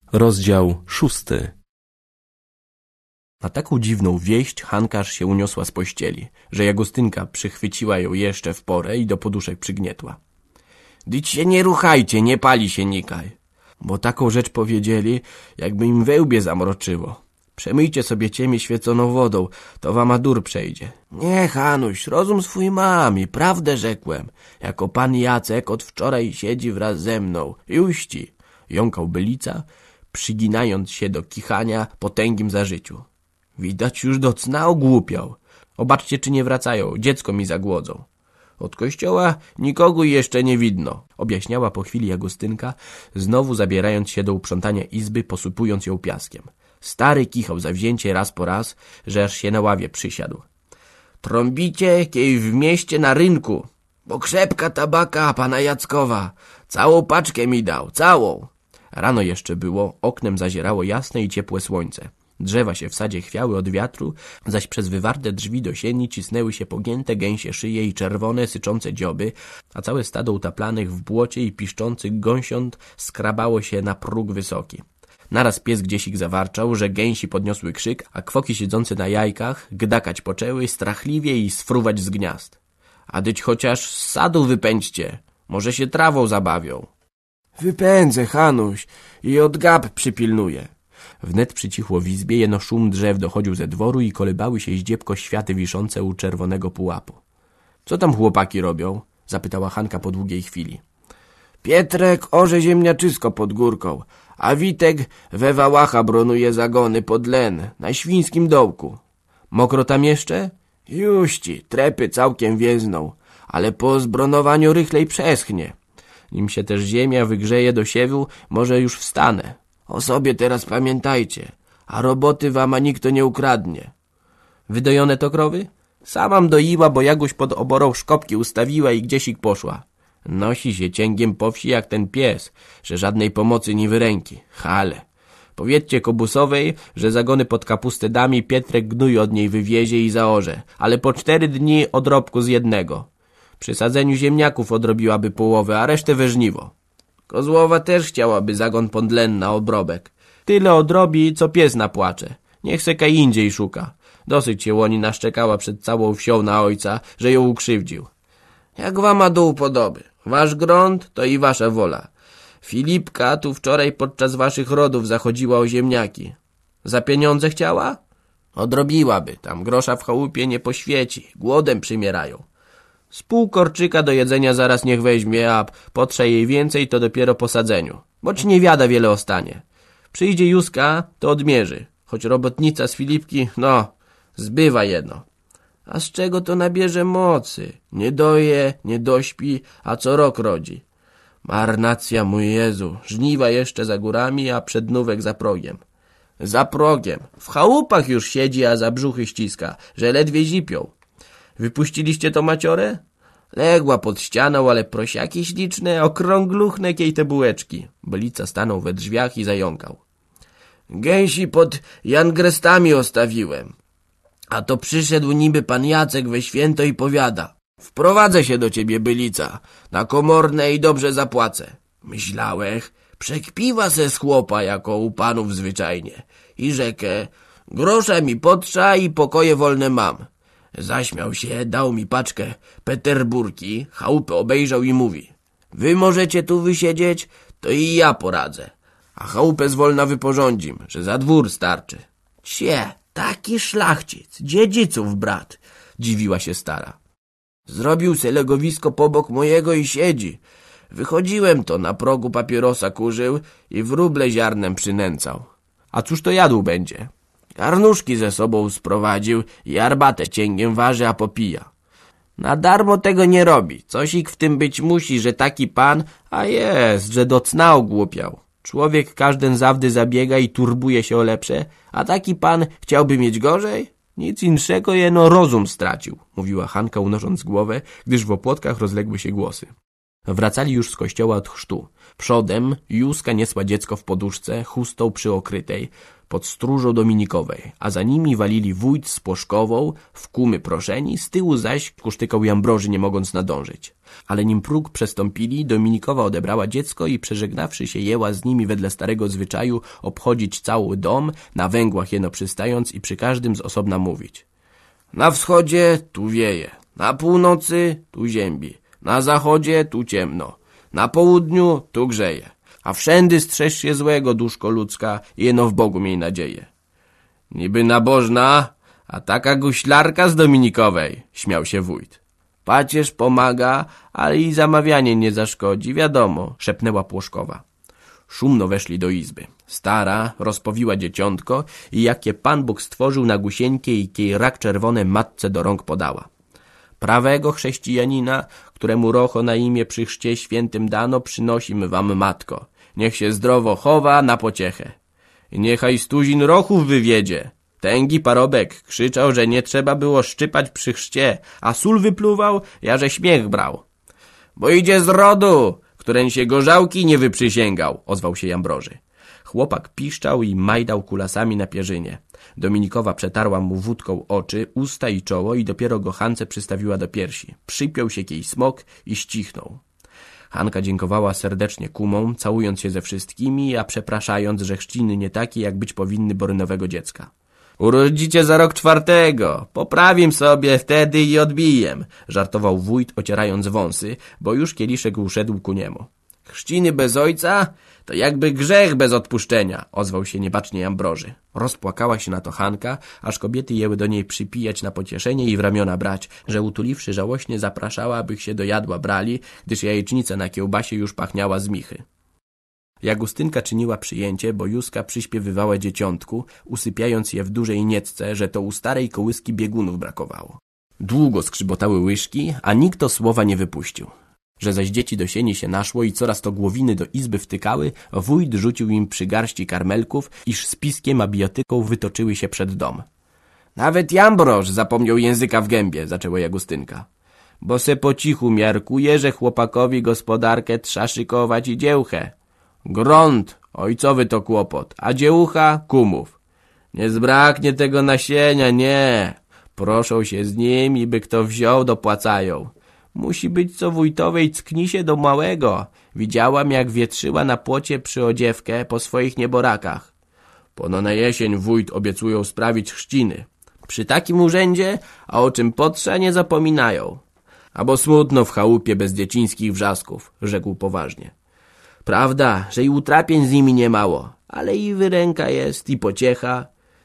Rozdział 6. Na taką dziwną wieść Hanka aż się uniosła z pościeli, że Jagostynka przychwyciła ją jeszcze w porę i do poduszek przygnietła. Dyć się nie ruchajcie, nie pali się nikaj, bo taką rzecz powiedzieli, jakby im we łbie zamroczyło. Przemyjcie sobie ciemię świeconą wodą, to wam dur przejdzie. Nie, Hanuś, rozum swój mam i prawdę rzekłem, jako pan Jacek od wczoraj siedzi wraz ze mną. Juści, jąkał Bylica, przyginając się do kichania potęgim zażyciu. Widać już do cna ogłupiał. Obaczcie, czy nie wracają, dziecko mi zagłodzą. Od kościoła nikogo jeszcze nie widno, objaśniała po chwili Jagostynka, znowu zabierając się do uprzątania izby, posypując ją piaskiem. Stary kichał zawzięcie raz po raz, że aż się na ławie przysiadł. Trąbicie, kiej w mieście na rynku, bo krzepka tabaka pana Jackowa. Całą paczkę mi dał, całą. Rano jeszcze było, oknem zazierało jasne i ciepłe słońce. Drzewa się w sadzie chwiały od wiatru, zaś przez wywarte drzwi do sieni cisnęły się pogięte gęsie szyje i czerwone, syczące dzioby, a całe stado utaplanych w błocie i piszczących gąsiąt skrabało się na próg wysoki. Naraz pies gdziesik zawarczał, że gęsi podniosły krzyk, a kwoki siedzące na jajkach gdakać poczęły strachliwie i sfruwać z gniazd. A dyć chociaż z sadu wypędźcie, może się trawą zabawią. Wypędzę, Hanuś, i od gab przypilnuję. Wnet przycichło w izbie, jeno szum drzew dochodził ze dworu i kolybały się zdziepko światy wiszące u czerwonego pułapu. Co tam chłopaki robią? Zapytała Hanka po długiej chwili. Pietrek orze ziemniaczysko pod górką, a Witek we Wałacha bronuje zagony pod Len, na Świńskim dołku. Mokro tam jeszcze? Juści, trepy całkiem wiezną, ale po zbronowaniu rychlej przeschnie. Nim się też ziemia wygrzeje do siewu, może już wstanę. O sobie teraz pamiętajcie, a roboty wam nikto nie ukradnie. Wydojone to krowy? Samam doiła, bo Jaguś pod oborą szkopki ustawiła i gdziesik poszła. Nosi się cięgiem po wsi jak ten pies, że żadnej pomocy nie wyręki. Hale. Powiedzcie Kobusowej, że zagony pod kapustę dami Pietrek gnój od niej wywiezie i zaorze, ale po 4 dni odrobku z jednego. Przy sadzeniu ziemniaków odrobiłaby połowę, a resztę we żniwo. Kozłowa też chciałaby zagon pod Len na obrobek. Tyle odrobi, co pies napłacze. Niech se kaj indziej szuka. Dosyć się łoni naszczekała przed całą wsią na ojca, że ją ukrzywdził. Jak wam do upodoby. Wasz grunt to i wasza wola. Filipka tu wczoraj podczas waszych rodów zachodziła o ziemniaki. Za pieniądze chciała? Odrobiłaby, tam grosza w chałupie nie poświeci, głodem przymierają. Z pół korczyka do jedzenia zaraz niech weźmie, a potrze jej więcej to dopiero po sadzeniu. Boć nie wiada wiele ostanie. Przyjdzie Józka, to odmierzy. Choć robotnica z Filipki, no, zbywa jedno. A z czego to nabierze mocy? Nie doje, nie dośpi, a co rok rodzi. Marnacja, mój Jezu, żniwa jeszcze za górami, a przednówek za progiem. Za progiem. W chałupach już siedzi, a za brzuchy ściska, że ledwie zipią. Wypuściliście to maciorę? Legła pod ścianą, ale prosiaki śliczne, okrągluchne kiej te bułeczki. Bylica stanął we drzwiach i zająkał. Gęsi pod jangrestami ostawiłem. A to przyszedł niby pan Jacek we święto i powiada. Wprowadzę się do ciebie, Bylica, na komorne i dobrze zapłacę. Myślałech, przekpiwa se z chłopa, jako u panów zwyczajnie. I rzekę, grosza mi potrza i pokoje wolne mam. Zaśmiał się, dał mi paczkę Peterburki, chałupę obejrzał i mówi. Wy możecie tu wysiedzieć, to i ja poradzę. A chałupę zwolna wyporządzim, że za dwór starczy. Cie, taki szlachcic, dziedziców brat, dziwiła się stara. Zrobił se legowisko pobok mojego i siedzi. Wychodziłem to, na progu papierosa kurzył i wróble ziarnem przynęcał. A cóż to jadł będzie? Garnuszki ze sobą sprowadził i arbatę cięgiem waży, a popija. Na darmo tego nie robi. Cosik w tym być musi, że taki pan, a jest, że do cna ogłupiał. Człowiek każden zawdy zabiega i turbuje się o lepsze, a taki pan chciałby mieć gorzej? Nic inszego, jeno rozum stracił, mówiła Hanka, unosząc głowę, gdyż w opłotkach rozległy się głosy. Wracali już z kościoła od chrztu. Przodem Józka niesła dziecko w poduszce, chustą przyokrytej, pod stróżą dominikowej, a za nimi walili wójt z Płoszkową, w kumy proszeni, z tyłu zaś kusztykał Jambroży, nie mogąc nadążyć. Ale nim próg przestąpili, Dominikowa odebrała dziecko i przeżegnawszy się jęła z nimi wedle starego zwyczaju obchodzić cały dom, na węgłach jeno przystając i przy każdym z osobna mówić. Na wschodzie tu wieje, na północy tu ziębi, na zachodzie tu ciemno, na południu tu grzeje. A wszędy strzeż się złego, duszko ludzka, jeno w Bogu miej nadzieję. Niby nabożna, a taka guślarka z Dominikowej, śmiał się wójt. Pacierz pomaga, ale i zamawianie nie zaszkodzi, wiadomo, szepnęła Płoszkowa. Szumno weszli do izby. Stara rozpowiła dzieciątko i jakie Pan Bóg stworzył na gusieńkie i kiej rak czerwone matce do rąk podała. Prawego chrześcijanina, któremu rocho na imię przy chrzcie świętym dano, przynosimy wam matko. Niech się zdrowo chowa na pociechę. I niechaj stuzin rochów wywiedzie. Tęgi parobek krzyczał, że nie trzeba było szczypać przy chrzcie, a sól wypluwał, ja że śmiech brał. Bo idzie z rodu, któreń się gorzałki nie wyprzysięgał, ozwał się Jambroży. Chłopak piszczał i majdał kulasami na pierzynie. Dominikowa przetarła mu wódką oczy, usta i czoło i dopiero go Hance przystawiła do piersi. Przypiął się kiej smok i ścisnął. Hanka dziękowała serdecznie kumom, całując się ze wszystkimi, a przepraszając, że chrzciny nie takie, jak być powinny borynowego dziecka. Urodzicie za rok 4, poprawim sobie wtedy i odbijem, żartował wójt, ocierając wąsy, bo już kieliszek uszedł ku niemu. Chrzciny bez ojca to jakby grzech bez odpuszczenia, ozwał się niebacznie Jambroży. Rozpłakała się na to Hanka, aż kobiety jęły do niej przypijać na pocieszenie i w ramiona brać, że utuliwszy żałośnie zapraszała, abych się do jadła brali, gdyż jajecznica na kiełbasie już pachniała z michy. Jagustynka czyniła przyjęcie, bo Józka przyśpiewywała dzieciątku, usypiając je w dużej niecce, że to u starej kołyski biegunów brakowało. Długo skrzybotały łyżki, a nikt to słowa nie wypuścił. Że zaś dzieci do sieni się naszło i coraz to głowiny do izby wtykały, wójt rzucił im przy garści karmelków, iż z piskiem a bijatyką wytoczyły się przed dom. Nawet Jambroż zapomniał języka w gębie, zaczęła Jagustynka. Bo se po cichu miarkuje, że chłopakowi gospodarkę trza szykować i dziełchę. Grunt, ojcowy to kłopot, a dziełucha kumów. Nie zbraknie tego nasienia, nie. Proszą się z nim i by kto wziął, dopłacają. Musi być co wójtowej ckni się do małego. Widziałam, jak wietrzyła na płocie przyodziewkę po swoich nieborakach. Pono na jesień wójt obiecują sprawić chrzciny. Przy takim urzędzie, a o czym potrza, nie zapominają. Abo smutno w chałupie bez dziecińskich wrzasków, rzekł poważnie. Prawda, że i utrapień z nimi nie mało, ale i wyręka jest, i pociecha.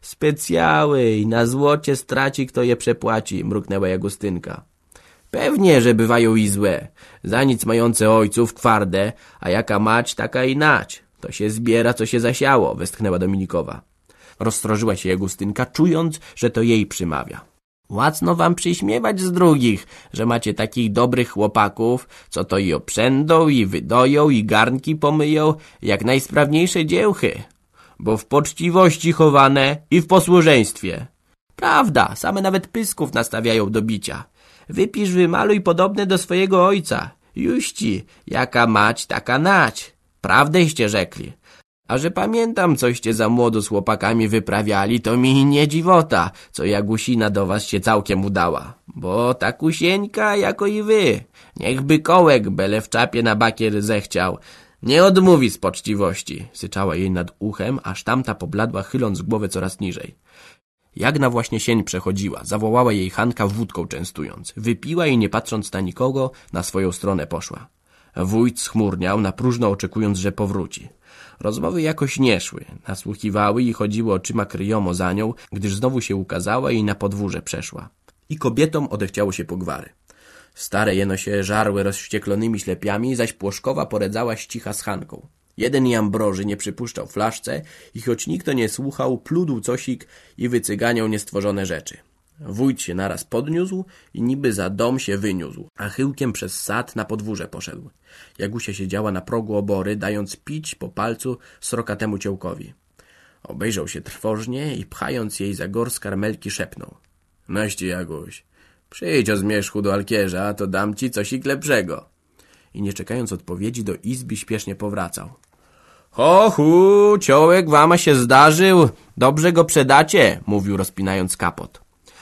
Specjały i na złocie straci, kto je przepłaci, mruknęła Jagustynka. Pewnie, że bywają i złe, za nic mające ojców twarde, a jaka mać, taka i nać. To się zbiera, co się zasiało, westchnęła Dominikowa. Rozstrożyła się Jagustynka, czując, że to jej przymawia. Łacno wam przyśmiewać z drugich, że macie takich dobrych chłopaków, co to i oprzędą, i wydoją, i garnki pomyją, jak najsprawniejsze dziełchy, bo w poczciwości chowane i w posłuszeństwie. Prawda, same nawet pysków nastawiają do bicia. Wypisz, wymaluj podobne do swojego ojca. Juści, jaka mać, taka nać. Prawdęście rzekli. A że pamiętam, coście za młodo z chłopakami wyprawiali, to mi nie dziwota, co Jagusina do was się całkiem udała. Bo ta kusieńka, jako i wy. Niechby kołek bele w czapie na bakier zechciał. Nie odmówi z poczciwości, syczała jej nad uchem, aż tamta pobladła, chyląc głowę coraz niżej. Jagna właśnie sień przechodziła, zawołała jej Hanka wódką częstując. Wypiła i nie patrząc na nikogo, na swoją stronę poszła. Wójt schmurniał, na próżno oczekując, że powróci. Rozmowy jakoś nie szły, nasłuchiwały i chodziły oczyma kryjomo za nią, gdyż znowu się ukazała i na podwórze przeszła. I kobietom odechciało się po gwary. Stare jeno się żarły rozwścieklonymi ślepiami, zaś Płoszkowa poredzała ścicha z Hanką. Jeden Jambroży nie przypuszczał flaszce i choć nikt to nie słuchał, pludł cosik i wycyganiał niestworzone rzeczy. Wójt się naraz podniósł i niby za dom się wyniósł, a chyłkiem przez sad na podwórze poszedł. Jagusia siedziała na progu obory, dając pić po palcu srokatemu ciołkowi. Obejrzał się trwożnie i pchając jej za gors karmelki szepnął. Noście, Jaguś, przyjdź o zmierzchu do alkierza, to dam ci cosik lepszego. i nie czekając odpowiedzi do izby śpiesznie powracał. Hochu, ciołek wama się zdarzył, dobrze go przedacie, mówił rozpinając kapot.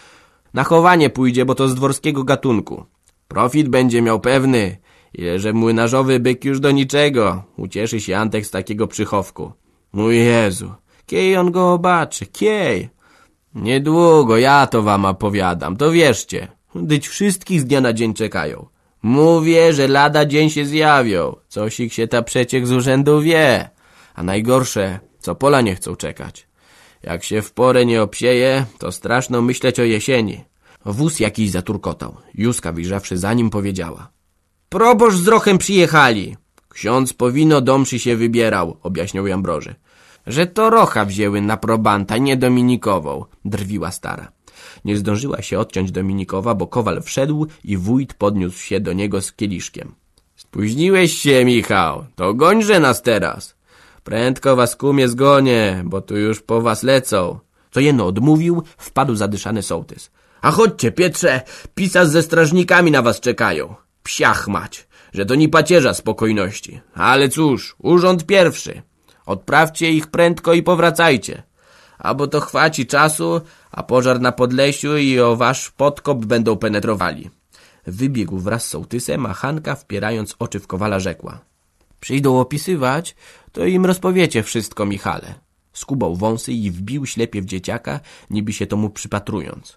Na chowanie pójdzie, bo to z dworskiego gatunku. Profit będzie miał pewny, ile że młynarzowy byk już do niczego. Ucieszy się Antek z takiego przychowku. Mój Jezu, kiej on go obaczy, kiej. Niedługo, ja to wam opowiadam, to wierzcie. Dyć wszystkich z dnia na dzień czekają. Mówię, że lada dzień się zjawią. Coś ich się ta przeciek z urzędu wie. A najgorsze, co pola nie chcą czekać. Jak się w porę nie obsieje, to straszno myśleć o jesieni. Wóz jakiś zaturkotał. Józka, wyjrzawszy za nim, powiedziała. Proboszcz z Rochem przyjechali. Ksiądz po wino do mszy się wybierał, objaśniał Jambroży. Że to Rocha wzięły na probanta, nie Dominikową, drwiła stara. Nie zdążyła się odciąć Dominikowa, bo kowal wszedł i wójt podniósł się do niego z kieliszkiem. Spóźniłeś się, Michał, to gońże nas teraz. Prędko was kumie zgonię, bo tu już po was lecą. Co jeno odmówił, wpadł zadyszany sołtys. A chodźcie, Pietrze, pisarz ze strażnikami na was czekają. Psiach mać, że to ni pacierza spokojności. Ale cóż, urząd pierwszy. Odprawcie ich prędko i powracajcie. Abo to chwaci czasu, a pożar na Podlesiu i o wasz podkop będą penetrowali. Wybiegł wraz z sołtysem, a Hanka, wpierając oczy w kowala, rzekła. Przyjdą opisywać, to im rozpowiecie wszystko, Michale. Skubał wąsy i wbił ślepie w dzieciaka, niby się tomu przypatrując.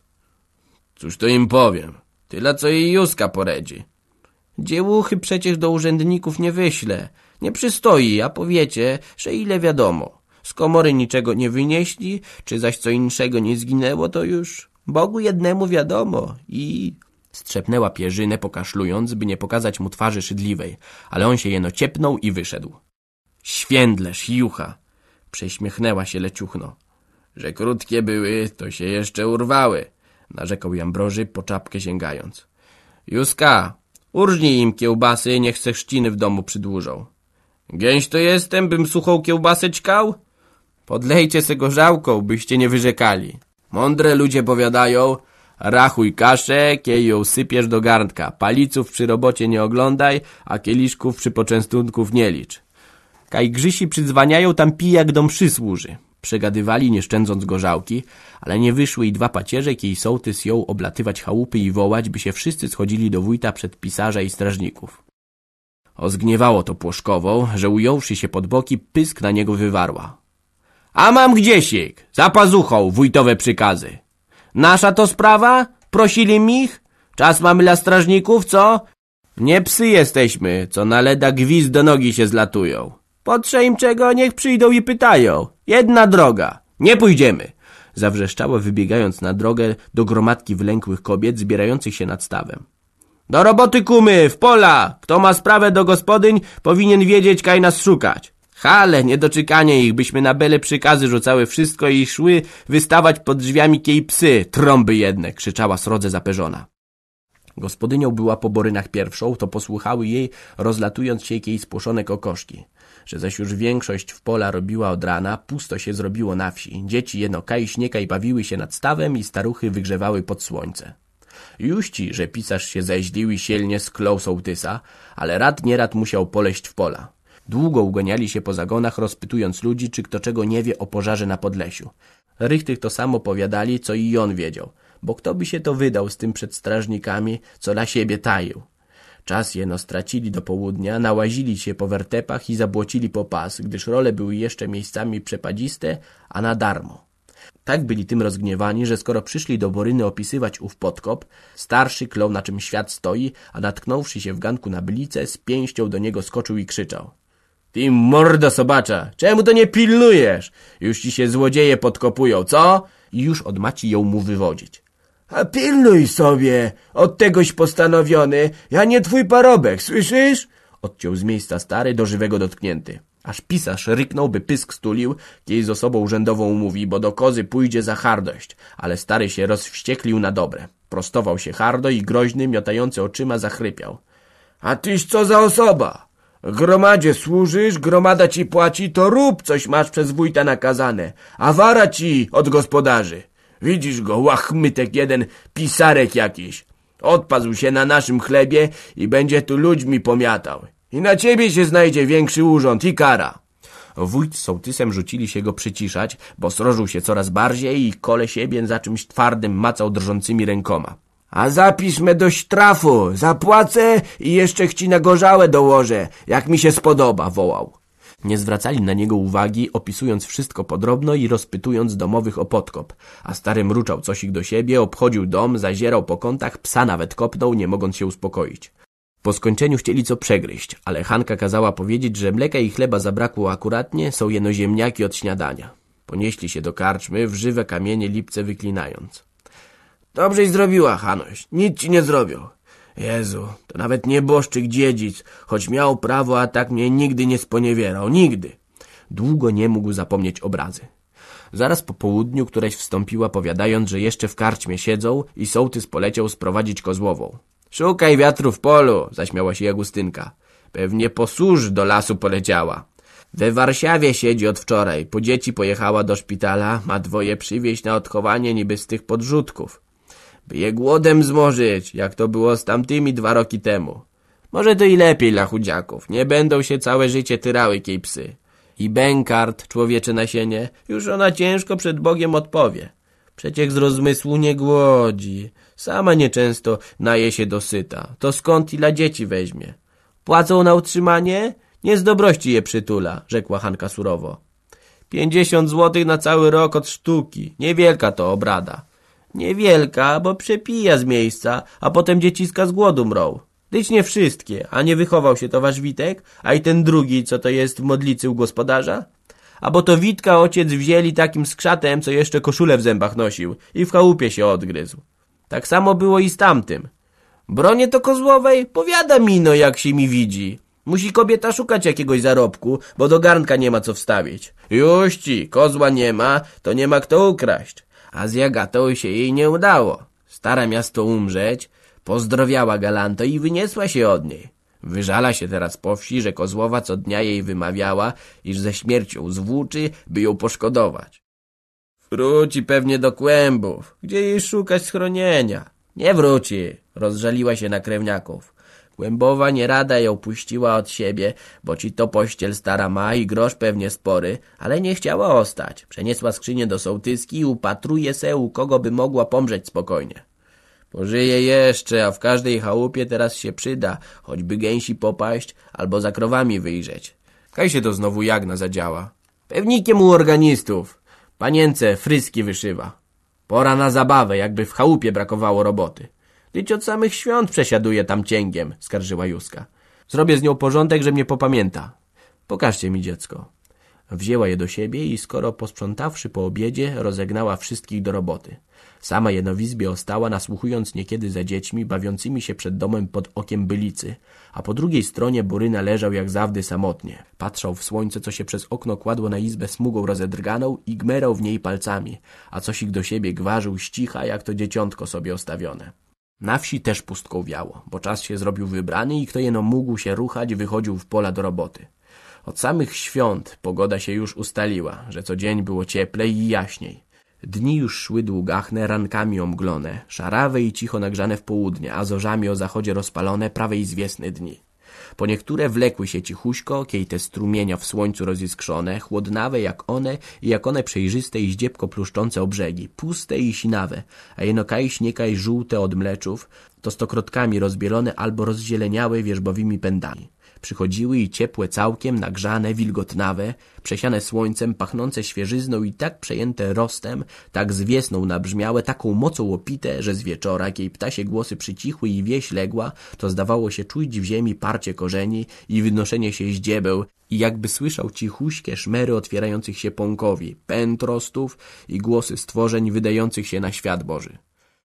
Cóż to im powiem? Tyle, co jej Józka poredzi. Dziełuchy przecież do urzędników nie wyślę. Nie przystoi, a powiecie, że ile wiadomo. Z komory niczego nie wynieśli, czy zaś co inszego nie zginęło, to już Bogu jednemu wiadomo. I strzepnęła pierzynę, pokaszlując, by nie pokazać mu twarzy szydliwej, ale on się jeno ciepnął i wyszedł. Świędlerz, jucha! Prześmiechnęła się leciuchno. Że krótkie były, to się jeszcze urwały, narzekał Jambroży, po czapkę sięgając. Józka, urżnij im kiełbasy, niech se chrzciny w domu przydłużą. Gęś to jestem, bym suchą kiełbasę ćkał? Podlejcie se gorzałką, byście nie wyrzekali. Mądre ludzie powiadają, rachuj kaszę, kiej ją sypiesz do garnka, paliców przy robocie nie oglądaj, a kieliszków przy poczęstunków nie licz. Kaj Grzysi przydzwaniają, tam pij jak do mszy służy. Przegadywali, nie szczędząc gorzałki, ale nie wyszły i dwa pacierze, kiej sołtys jął oblatywać chałupy i wołać, by się wszyscy schodzili do wójta przed pisarza i strażników. Ozgniewało to Płoszkową, że ująwszy się pod boki, pysk na niego wywarła. A mam gdziesik, za pazuchą, wójtowe przykazy. Nasza to sprawa? Prosili mich? Czas mamy dla strażników, co? Nie psy jesteśmy, co na leda gwizd do nogi się zlatują. Potrze im czego, niech przyjdą i pytają. Jedna droga. Nie pójdziemy. Zawrzeszczała, wybiegając na drogę do gromadki wylękłych kobiet zbierających się nad stawem. Do roboty, kumy, w pola! Kto ma sprawę do gospodyń, powinien wiedzieć, kaj nas szukać. Hale, niedoczekanie ich, byśmy na bele przykazy rzucały wszystko i szły wystawać pod drzwiami kiej psy, trąby jedne, krzyczała srodze zaperzona. Gospodynią była po borynach pierwszą, to posłuchały jej, rozlatując się kiej spłoszone kokoszki. Że zaś już większość w pola robiła od rana, pusto się zrobiło na wsi. Dzieci jeno kaj śniekaj bawiły się nad stawem i staruchy wygrzewały pod słońce. Juści, że pisarz się zeźlił i sielnie sklął sołtysa, ale rad nierad musiał poleść w pola. Długo uganiali się po zagonach, rozpytując ludzi, czy kto czego nie wie o pożarze na Podlesiu. Rychtych to samo powiadali, co i on wiedział, bo kto by się to wydał z tym przed strażnikami, co na siebie taił. Czas jeno stracili do południa, nałazili się po wertepach i zabłocili po pas, gdyż role były jeszcze miejscami przepadziste, a na darmo. Tak byli tym rozgniewani, że skoro przyszli do Boryny opisywać ów podkop, starszy klął, na czym świat stoi, a natknąwszy się w ganku na bylicę, z pięścią do niego skoczył i krzyczał. Ty mordo sobacza, czemu to nie pilnujesz? Już ci się złodzieje podkopują, co? I już od maci ją mu wywodzić. A pilnuj sobie, od tegoś postanowiony, ja nie twój parobek, słyszysz? Odciął z miejsca stary, do żywego dotknięty. Aż pisarz ryknął, by pysk stulił, kiedy z osobą urzędową mówi, bo do kozy pójdzie za hardość, ale stary się rozwścieklił na dobre. Prostował się hardo i groźny, miotający oczyma, zachrypiał. A tyś co za osoba? Gromadzie służysz, gromada ci płaci, to rób, coś masz przez wójta nakazane, a wara ci od gospodarzy. Widzisz go, łachmytek jeden, pisarek jakiś. Odpadł się na naszym chlebie i będzie tu ludźmi pomiatał. I na ciebie się znajdzie większy urząd i kara. Wójt z sołtysem rzucili się go przyciszać, bo srożył się coraz bardziej i kole siebie za czymś twardym macał drżącymi rękoma. A zapisz me do sztrafu, zapłacę i jeszcze chci na gorzałe dołożę, jak mi się spodoba, wołał. Nie zwracali na niego uwagi, opisując wszystko podrobno i rozpytując domowych o podkop, a stary mruczał coś ich do siebie, obchodził dom, zazierał po kątach, psa nawet kopnął, nie mogąc się uspokoić. Po skończeniu chcieli co przegryźć, ale Hanka kazała powiedzieć, że mleka i chleba zabrakło akuratnie, są jeno ziemniaki od śniadania. Ponieśli się do karczmy, w żywe kamienie lipce wyklinając. Dobrześ zrobiła, Hanoś, nic ci nie zrobią. Jezu, to nawet nieboszczyk dziedzic, choć miał prawo, a tak mnie nigdy nie sponiewierał, nigdy. Długo nie mógł zapomnieć obrazy. Zaraz po południu któraś wstąpiła, powiadając, że jeszcze w karczmie siedzą i sołtys poleciał sprowadzić kozłową. Szukaj wiatru w polu, zaśmiała się Jagustynka. Pewnie po służ do lasu poleciała. We Warszawie siedzi od wczoraj, po dzieci pojechała do szpitala, ma dwoje przywieźć na odchowanie niby z tych podrzutków. By je głodem zmorzyć, jak to było z tamtymi 2 roki temu. Może to i lepiej dla chudziaków, nie będą się całe życie tyrały kiej psy. I Bękart, człowiecze nasienie, już ona ciężko przed Bogiem odpowie. Przeciech z rozmysłu nie głodzi, sama nieczęsto naje się dosyta, to skąd i dla dzieci weźmie. Płacą na utrzymanie? Nie z dobrości je przytula, rzekła Hanka surowo. 50 złotych na cały rok od sztuki, niewielka to obrada. Niewielka, bo przepija z miejsca, a potem dzieciska z głodu mrą. Tyć nie wszystkie, a nie wychował się to wasz Witek, a i ten drugi, co to jest w modlicy u gospodarza? A bo to Witka ojciec wzięli takim skrzatem, co jeszcze koszulę w zębach nosił i w chałupie się odgryzł. Tak samo było i z tamtym. Bronie to kozłowej? Powiada mi no, jak się mi widzi. Musi kobieta szukać jakiegoś zarobku, bo do garnka nie ma co wstawić. Juści, kozła nie ma, to nie ma kto ukraść. A z Jagatą się jej nie udało. Stara miasto umrzeć, pozdrowiała galanto i wyniesła się od niej. Wyżala się teraz po wsi, że kozłowa co dnia jej wymawiała, iż ze śmiercią zwłóczy, by ją poszkodować. Wróci pewnie do Kłębów, gdzie jej szukać schronienia. Nie wróci, rozżaliła się na krewniaków. Kłębowa nie rada ją puściła od siebie, bo ci to pościel stara ma i grosz pewnie spory, ale nie chciała ostać. Przeniesła skrzynię do sołtyski i upatruje se, u kogo by mogła pomrzeć spokojnie. Pożyje jeszcze, a w każdej chałupie teraz się przyda, choćby gęsi popaść albo za krowami wyjrzeć. Kaj się to znowu Jagna zadziała? Pewnikiem u organistów. Panience fryski wyszywa. Pora na zabawę, jakby w chałupie brakowało roboty. Tyć od samych świąt przesiaduje tam cięgiem, skarżyła Józka. Zrobię z nią porządek, że mnie popamięta. Pokażcie mi dziecko. Wzięła je do siebie i skoro posprzątawszy po obiedzie, rozegnała wszystkich do roboty. Sama jeno w izbie ostała, nasłuchując niekiedy za dziećmi, bawiącymi się przed domem pod okiem bylicy, a po drugiej stronie Boryna leżał jak zawdy samotnie. Patrzał w słońce, co się przez okno kładło na izbę smugą rozedrganą i gmerał w niej palcami, a coś ich do siebie gwarzył ścicha, jak to dzieciątko sobie ostawione. Na wsi też pustką wiało, bo czas się zrobił wybrany i kto jeno mógł się ruchać, wychodził w pola do roboty. Od samych świąt pogoda się już ustaliła, że co dzień było cieplej i jaśniej. Dni już szły długachne, rankami omglone, szarawe i cicho nagrzane w południe, a zorzami o zachodzie rozpalone, prawie i zwiesne dni. Po niektóre wlekły się cichuśko, kiej te strumienia w słońcu roziskrzone, chłodnawe jak one przejrzyste i zdziepko pluszczące o brzegi, puste i sinawe, a jenokaj śniekaj żółte od mleczów, to stokrotkami rozbielone albo rozzieleniałe wierzbowymi pędami. Przychodziły i ciepłe całkiem, nagrzane, wilgotnawe, przesiane słońcem, pachnące świeżyzną i tak przejęte rostem, tak zwiesną nabrzmiałe, taką mocą opite, że z wieczora, kiej ptasie głosy przycichły i wieś legła, to zdawało się czuć w ziemi parcie korzeni i wynoszenie się ździebeł i jakby słyszał cichuśkie szmery otwierających się pąkowi, pęd rostów i głosy stworzeń wydających się na świat Boży.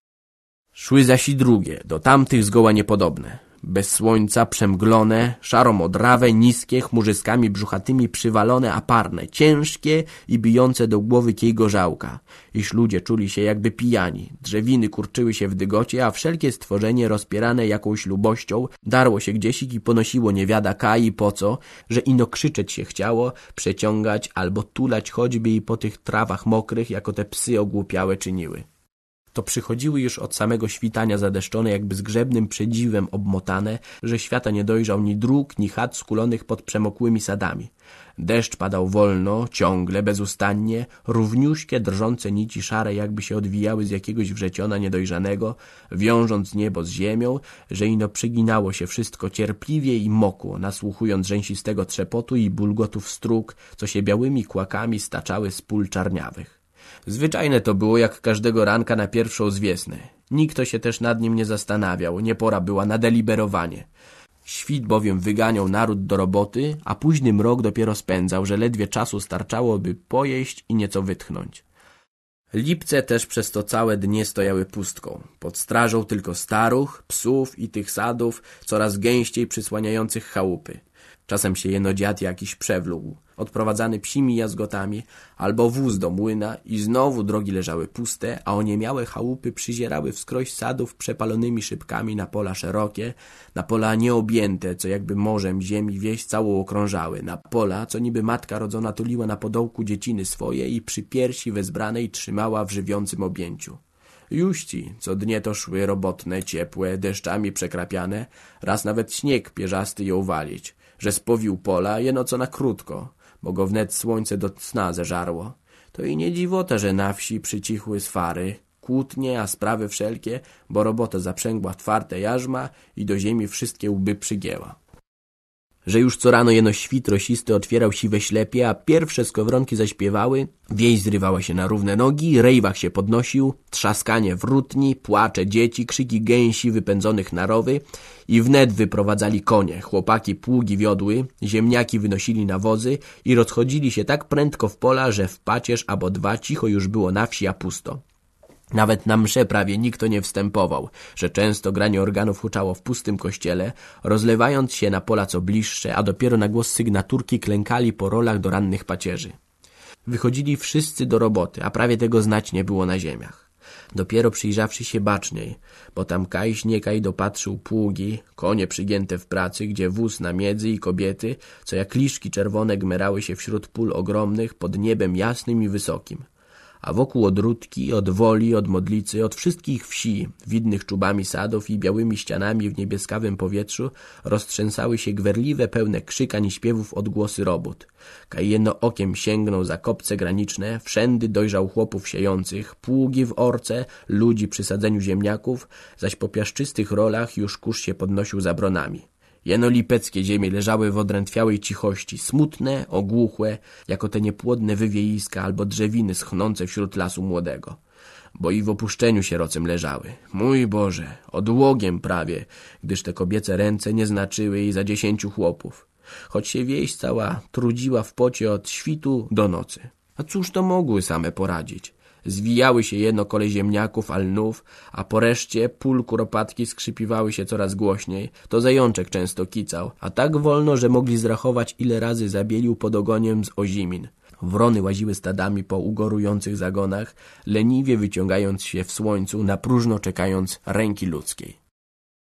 Szły zaś i drugie, do tamtych zgoła niepodobne. Bez słońca, przemglone, szaromodrawe, niskie, chmurzyskami brzuchatymi przywalone, a parne, ciężkie i bijące do głowy kiej gorzałka. Iż ludzie czuli się jakby pijani, drzewiny kurczyły się w dygocie, a wszelkie stworzenie rozpierane jakąś lubością darło się gdziesik i ponosiło niewiada kai po co, że ino krzyczeć się chciało, przeciągać albo tulać choćby i po tych trawach mokrych, jako te psy ogłupiałe czyniły. to przychodziły już od samego świtania zadeszczone, jakby zgrzebnym przedziwem obmotane, że świata nie dojrzał ni dróg, ni chat skulonych pod przemokłymi sadami. Deszcz padał wolno, ciągle, bezustannie, równiuśkie, drżące nici szare jakby się odwijały z jakiegoś wrzeciona niedojrzanego, wiążąc niebo z ziemią, że ino przyginało się wszystko cierpliwie i mokło, nasłuchując rzęsistego trzepotu i bulgotów strug, co się białymi kłakami staczały z pól czarniawych. Zwyczajne to było jak każdego ranka na pierwszą zwiesnę. Nikt się też nad nim nie zastanawiał, nie pora była na deliberowanie. Świt bowiem wyganiał naród do roboty, a późny mrok dopiero spędzał, że ledwie czasu starczało, by pojeść i nieco wytchnąć. Lipce też przez to całe dnie stojały pustką, pod strażą tylko staruch, psów i tych sadów, coraz gęściej przysłaniających chałupy. Czasem się jeno dziad jakiś przewlógł, odprowadzany psimi jazgotami, albo wóz do młyna i znowu drogi leżały puste, a oniemiałe chałupy przyzierały wskroś sadów przepalonymi szybkami na pola szerokie, na pola nieobjęte, co jakby morzem ziemi wieś całą okrążały, na pola, co niby matka rodzona tuliła na podołku dzieciny swoje i przy piersi wezbranej trzymała w żywiącym objęciu. Juści, co dnie to szły robotne, ciepłe, deszczami przekrapiane, raz nawet śnieg pierzasty ją walić, że spowił pola jeno co na krótko, bo go wnet słońce do sna zeżarło. To i nie dziwota, że na wsi przycichły swary, kłótnie, a sprawy wszelkie, bo robota zaprzęgła twarte jarzma i do ziemi wszystkie łby przygięła. Że już co rano jeno świt rosisty otwierał siwe ślepie, a pierwsze skowronki zaśpiewały, wieś zrywała się na równe nogi, rejwach się podnosił, trzaskanie wrótni, płacze dzieci, krzyki gęsi wypędzonych na rowy i wnet wyprowadzali konie, chłopaki pługi wiodły, ziemniaki wynosili na wozy i rozchodzili się tak prędko w pola, że w pacierz albo dwa cicho już było na wsi, a pusto. Nawet na mszę prawie nikt nie wstępował, że często granie organów huczało w pustym kościele, rozlewając się na pola co bliższe, a dopiero na głos sygnaturki klękali po rolach do rannych pacierzy. Wychodzili wszyscy do roboty, a prawie tego znać nie było na ziemiach. Dopiero przyjrzawszy się baczniej, bo tam kajś niekaj dopatrzył pługi, konie przygięte w pracy, gdzie wóz na miedzy i kobiety, co jak liszki czerwone gmerały się wśród pól ogromnych pod niebem jasnym i wysokim. A wokół od Rudki, od Woli, od Modlicy, od wszystkich wsi, widnych czubami sadów i białymi ścianami w niebieskawym powietrzu, roztrzęsały się gwerliwe, pełne krzykań i śpiewów odgłosy robót. Kaj jedno okiem sięgnął za kopce graniczne, wszędy dojrzał chłopów siejących, pługi w orce, ludzi przy sadzeniu ziemniaków, zaś po piaszczystych rolach już kurz się podnosił za bronami. Jeno lipeckie ziemie leżały w odrętwiałej cichości, smutne, ogłuchłe, jako te niepłodne wywieiska albo drzewiny schnące wśród lasu młodego. Bo i w opuszczeniu sierocym leżały. Mój Boże, odłogiem prawie, gdyż te kobiece ręce nie znaczyły jej za 10 chłopów. Choć się wieś cała trudziła w pocie od świtu do nocy. A cóż to mogły same poradzić? Zwijały się jedno kole ziemniaków, alnów, a po reszcie pól kuropatki skrzypiwały się coraz głośniej. To zajączek często kicał, a tak wolno, że mogli zrachować, ile razy zabielił pod ogoniem z ozimin. Wrony łaziły stadami po ugorujących zagonach, leniwie wyciągając się w słońcu, na próżno czekając ręki ludzkiej.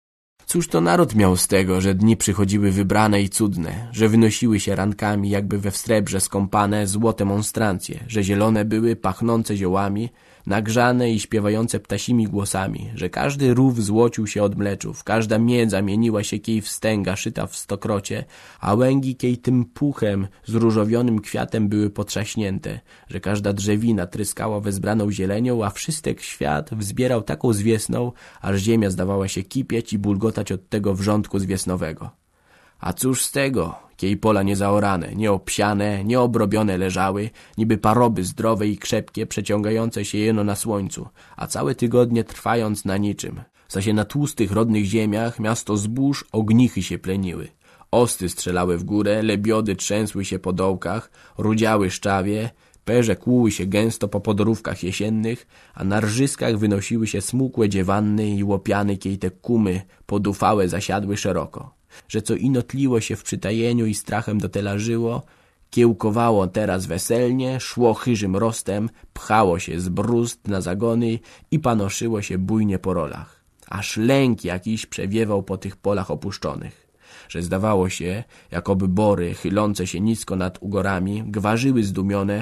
Cóż to naród miał z tego, że dni przychodziły wybrane i cudne, że wynosiły się rankami jakby we srebrze skąpane złote monstrancje, że zielone były, pachnące ziołami, nagrzane i śpiewające ptasimi głosami, że każdy rów złocił się od mleczów, każda miedza mieniła się kiej wstęga szyta w stokrocie, a łęgi kiej tym puchem zróżowionym kwiatem były potrzaśnięte, że każda drzewina tryskała wezbraną zielenią, a wszystek świat wzbierał taką zwiesną, aż ziemia zdawała się kipieć i bulgotać od tego wrzątku zwiesnowego. A cóż z tego, kiej pola niezaorane, nieobsiane, nieobrobione leżały, niby paroby zdrowe i krzepkie, przeciągające się jeno na słońcu, a całe tygodnie trwając na niczym. Zaś na tłustych, rodnych ziemiach miasto zbóż ognichy się pleniły. Osty strzelały w górę, lebiody trzęsły się po dołkach, rudziały szczawie, perze kłuły się gęsto po podorówkach jesiennych, a na rżyskach wynosiły się smukłe dziewanny i łopiany, kiej te kumy podufałe zasiadły szeroko. Że co ino tliło się w przytajeniu i strachem do tela żyło, kiełkowało teraz weselnie, szło chyżym rostem, pchało się z bruzd na zagony i panoszyło się bujnie po rolach. Aż lęk jakiś przewiewał po tych polach opuszczonych, że zdawało się, jakoby bory chylące się nisko nad ugorami gwarzyły zdumione,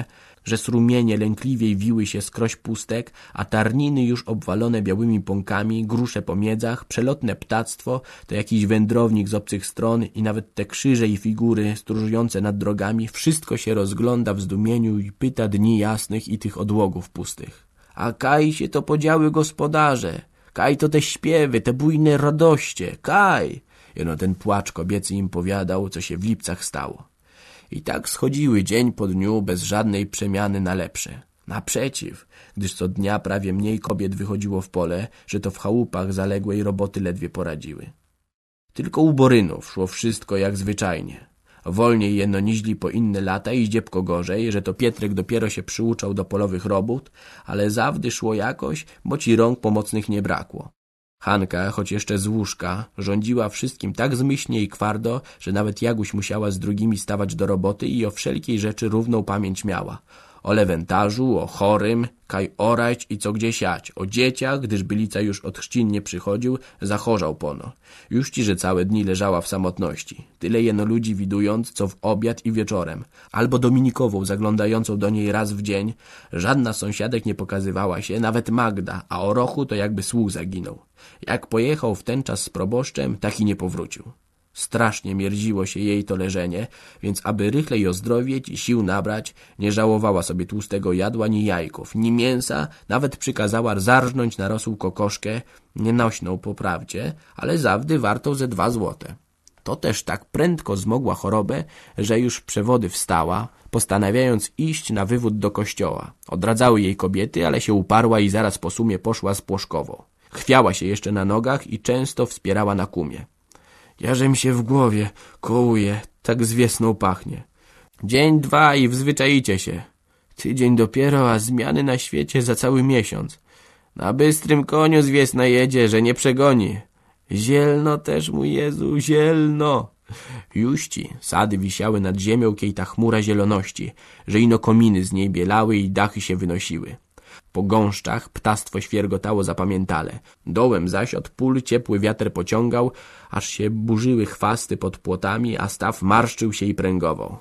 że strumienie lękliwiej wiły się skroś pustek, a tarniny już obwalone białymi pąkami, grusze po miedzach, przelotne ptactwo, to jakiś wędrownik z obcych stron i nawet te krzyże i figury stróżujące nad drogami, wszystko się rozgląda w zdumieniu i pyta dni jasnych i tych odłogów pustych. A kaj się to podziały gospodarze, kaj to te śpiewy, te bujne radoście, kaj! Jeno ten płacz kobiecy im powiadał, co się w Lipcach stało. I tak schodziły dzień po dniu bez żadnej przemiany na lepsze. Naprzeciw, gdyż co dnia prawie mniej kobiet wychodziło w pole, że to w chałupach zaległej roboty ledwie poradziły. Tylko u Borynów szło wszystko jak zwyczajnie. Wolniej jeno niźli po inne lata i zdziepko gorzej, że to Pietrek dopiero się przyuczał do polowych robót, ale zawdy szło jakoś, bo ci rąk pomocnych nie brakło. Hanka, choć jeszcze z łóżka, rządziła wszystkim tak zmyślnie i kwardo, że nawet Jaguś musiała z drugimi stawać do roboty i o wszelkiej rzeczy równą pamięć miała. O lewentarzu, o chorym, kaj orać i co gdzie siać, o dzieciach, gdyż Bylica już od chrzcin nie przychodził, zachorzał pono. Już ci, że całe dni leżała w samotności. Tyle jeno ludzi widując, co w obiad i wieczorem. Albo Dominikową zaglądającą do niej raz w dzień. Żadna z sąsiadek nie pokazywała się, nawet Magda, a o Rochu to jakby słuch zaginął. Jak pojechał w ten czas z proboszczem, tak i nie powrócił. Strasznie mierziło się jej to leżenie, więc aby rychlej ozdrowieć i sił nabrać, nie żałowała sobie tłustego jadła ni jajków, ni mięsa, nawet przykazała zarżnąć na rosół kokoszkę, nienośną po prawdzie, ale zawdy wartą ze 2 złote. To też tak prędko zmogła chorobę, że już w przewody wstała, postanawiając iść na wywód do kościoła. Odradzały jej kobiety, ale się uparła i zaraz po sumie poszła z Płoszkową. Chwiała się jeszcze na nogach i często wspierała na kumie. Jażem się w głowie kołuje, tak z wiesną pachnie. Dzień, 2 i wzwyczaicie się. Tydzień dopiero, a zmiany na świecie za cały miesiąc. Na bystrym koniu z wiesna jedzie, że nie przegoni. Zielno też, mój Jezu, zielno. Juści, sady wisiały nad ziemią kiej ta chmura zieloności, że ino kominy z niej bielały i dachy się wynosiły. Po gąszczach ptactwo świergotało zapamiętale. Dołem zaś od pól ciepły wiatr pociągał, aż się burzyły chwasty pod płotami, a staw marszczył się i pręgował.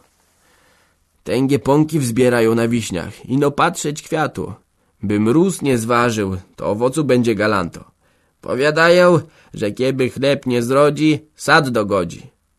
Tęgie pąki wzbierają na wiśniach, ino patrzeć kwiatu. By mróz nie zważył, to owocu będzie galanto. Powiadają, że kieby chleb nie zrodzi, sad dogodzi.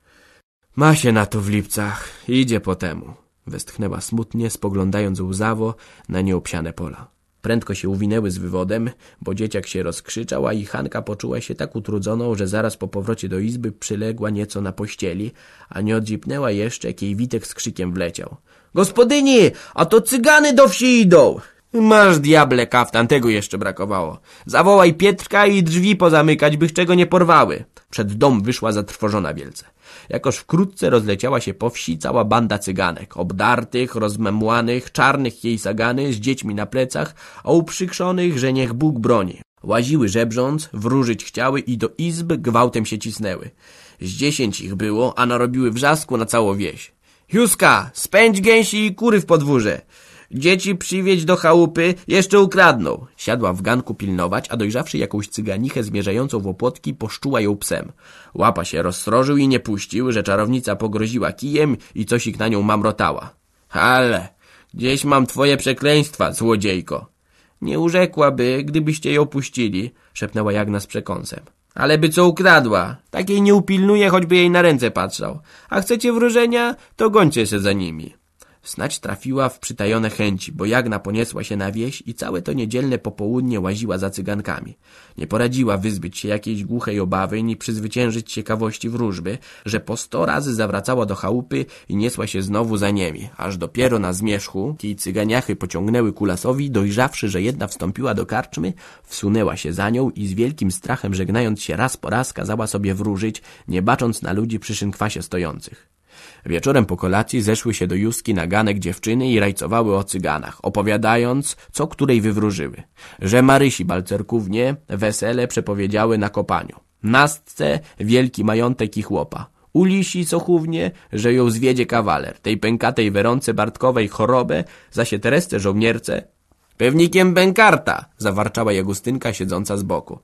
Ma się na to w Lipcach, idzie po temu. Westchnęła smutnie, spoglądając łzawo na nieobsiane pola. Prędko się uwinęły z wywodem, bo dzieciak się rozkrzyczał, a i Hanka poczuła się tak utrudzoną, że zaraz po powrocie do izby przyległa nieco na pościeli, a nie odzipnęła jeszcze, kiej Witek z krzykiem wleciał. Gospodyni, a to cygany do wsi idą! Masz diable kaftan, tego jeszcze brakowało. Zawołaj Pietrka i drzwi pozamykać, bych czego nie porwały. Przed dom wyszła zatrwożona wielce. Jakoż wkrótce rozleciała się po wsi cała banda cyganek, obdartych, rozmemłanych, czarnych jej sagany, z dziećmi na plecach, a uprzykrzonych, że niech Bóg broni. Łaziły żebrząc, wróżyć chciały i do izby gwałtem się cisnęły. Z 10 ich było, a narobiły wrzasku na całą wieś. Józka, spędź gęsi i kury w podwórze. Dzieci przywieźć do chałupy, jeszcze ukradną. Siadła w ganku pilnować, a dojrzawszy jakąś cyganichę zmierzającą w opłotki, poszczuła ją psem. Łapa się rozstrożył i nie puścił, że czarownica pogroziła kijem i coś ich na nią mamrotała. Ale, gdzieś mam twoje przekleństwa, złodziejko. Nie urzekłaby, gdybyście ją puścili, szepnęła Jagna z przekąsem. Ale by co ukradła, takiej nie upilnuje, choćby jej na ręce patrzał. A chcecie wróżenia, to gońcie się za nimi. Snać trafiła w przytajone chęci, bo Jagna poniesła się na wieś i całe to niedzielne popołudnie łaziła za cygankami. Nie poradziła wyzbyć się jakiejś głuchej obawy, ni przezwyciężyć ciekawości wróżby, że po 100 razy zawracała do chałupy i niesła się znowu za niemi, aż dopiero na zmierzchu, kiej cyganiachy pociągnęły kulasowi, dojrzawszy, że jedna wstąpiła do karczmy, wsunęła się za nią i z wielkim strachem żegnając się raz po raz kazała sobie wróżyć, nie bacząc na ludzi przy szynkwasie stojących. Wieczorem po kolacji zeszły się do Józki na ganek dziewczyny i rajcowały o cyganach, opowiadając, co której wywróżyły. Że Marysi Balcerkównie wesele przepowiedziały na kopaniu. Nastce wielki majątek i chłopa. U Lisi Sochównie, że ją zwiedzie kawaler. Tej pękatej Weronce Bartkowej chorobę, zasie Teresce żołnierce. Pewnikiem Bękarta, zawarczała Jagustynka siedząca z boku.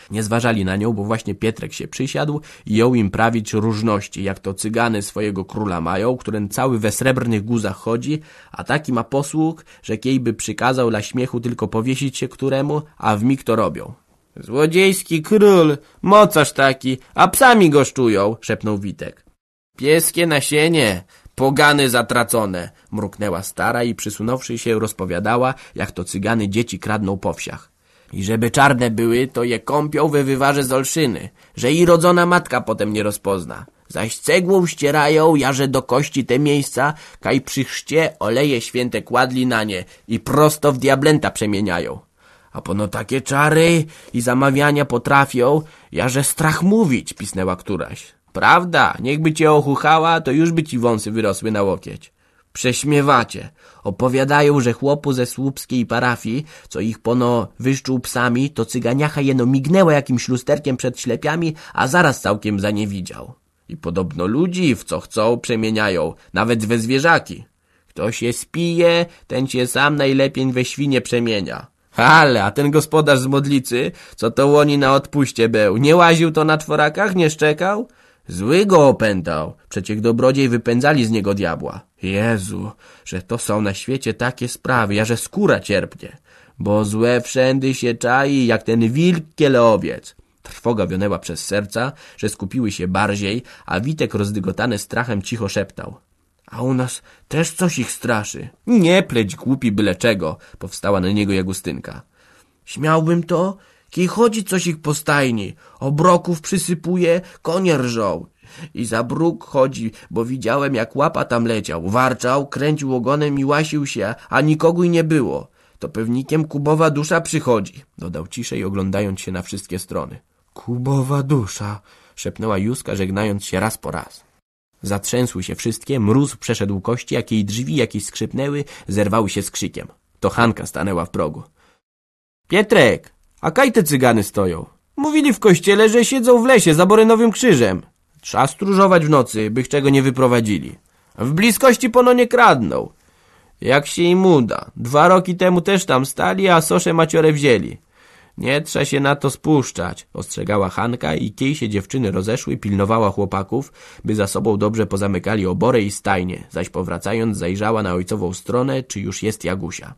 Nie zważali na nią, bo właśnie Pietrek się przysiadł i jął im prawić różności, jak to cygany swojego króla mają, którym cały we srebrnych guzach chodzi, a taki ma posług, że kiejby przykazał dla śmiechu tylko powiesić się któremu, a w mig to robią. Złodziejski król, mocarz taki, a psami goszczują, szepnął Witek. Pieskie nasienie, pogany zatracone, mruknęła stara i przysunąwszy się rozpowiadała, jak to cygany dzieci kradną po wsiach. I żeby czarne były, to je kąpią we wywarze z olszyny, że i rodzona matka potem nie rozpozna. Zaś cegłą ścierają, jarze do kości te miejsca, kaj przy chrzcie oleje święte kładli na nie i prosto w diablęta przemieniają. A pono takie czary i zamawiania potrafią, jarze strach mówić, pisnęła któraś. Prawda, niechby cię ochuchała, to już by ci wąsy wyrosły na łokieć. Prześmiewacie. Opowiadają, że chłopu ze słupskiej parafii, co ich pono wyszczuł psami, to cyganiacha jeno mignęła jakimś lusterkiem przed ślepiami, a zaraz całkiem za nie widział. I podobno ludzi w co chcą przemieniają, nawet we zwierzaki. Kto się spije, ten się sam najlepiej we świnie przemienia. Ale, a ten gospodarz z Modlicy, co to łoni na odpuście był, nie łaził to na czworakach, nie szczekał? Zły go opętał, przeciech dobrodziej wypędzali z niego diabła. Jezu, że to są na świecie takie sprawy, ja że skóra cierpnie, bo złe wszędy się czai, jak ten wilk kieleowiec. Trwoga wionęła przez serca, że skupiły się bardziej, a Witek rozdygotany strachem cicho szeptał. A u nas też coś ich straszy. Nie pleć głupi byle czego, powstała na niego Jagustynka. Śmiałbym to, kij chodzi coś ich po stajni, obroków przysypuje, konie rżą. I za bruk chodzi, bo widziałem jak łapa tam leciał, warczał, kręcił ogonem i łasił się, a nikogo i nie było. To pewnikiem Kubowa dusza przychodzi, dodał ciszej, oglądając się na wszystkie strony. Kubowa dusza, szepnęła Józka, żegnając się raz po raz. Zatrzęsły się wszystkie, mróz przeszedł kości, jak jej drzwi jakieś skrzypnęły, zerwały się z krzykiem. To Hanka stanęła w progu. Pietrek, a kaj te cygany stoją? Mówili w kościele, że siedzą w lesie za Borenowym krzyżem. Trzeba stróżować w nocy, bych czego nie wyprowadzili. W bliskości pono nie kradną. Jak się im uda. 2 roki temu też tam stali, a sosze maciore wzięli. Nie trzeba się na to spuszczać, ostrzegała Hanka i kiej się dziewczyny rozeszły, pilnowała chłopaków, by za sobą dobrze pozamykali oborę i stajnie, zaś powracając zajrzała na ojcową stronę, czy już jest Jagusia.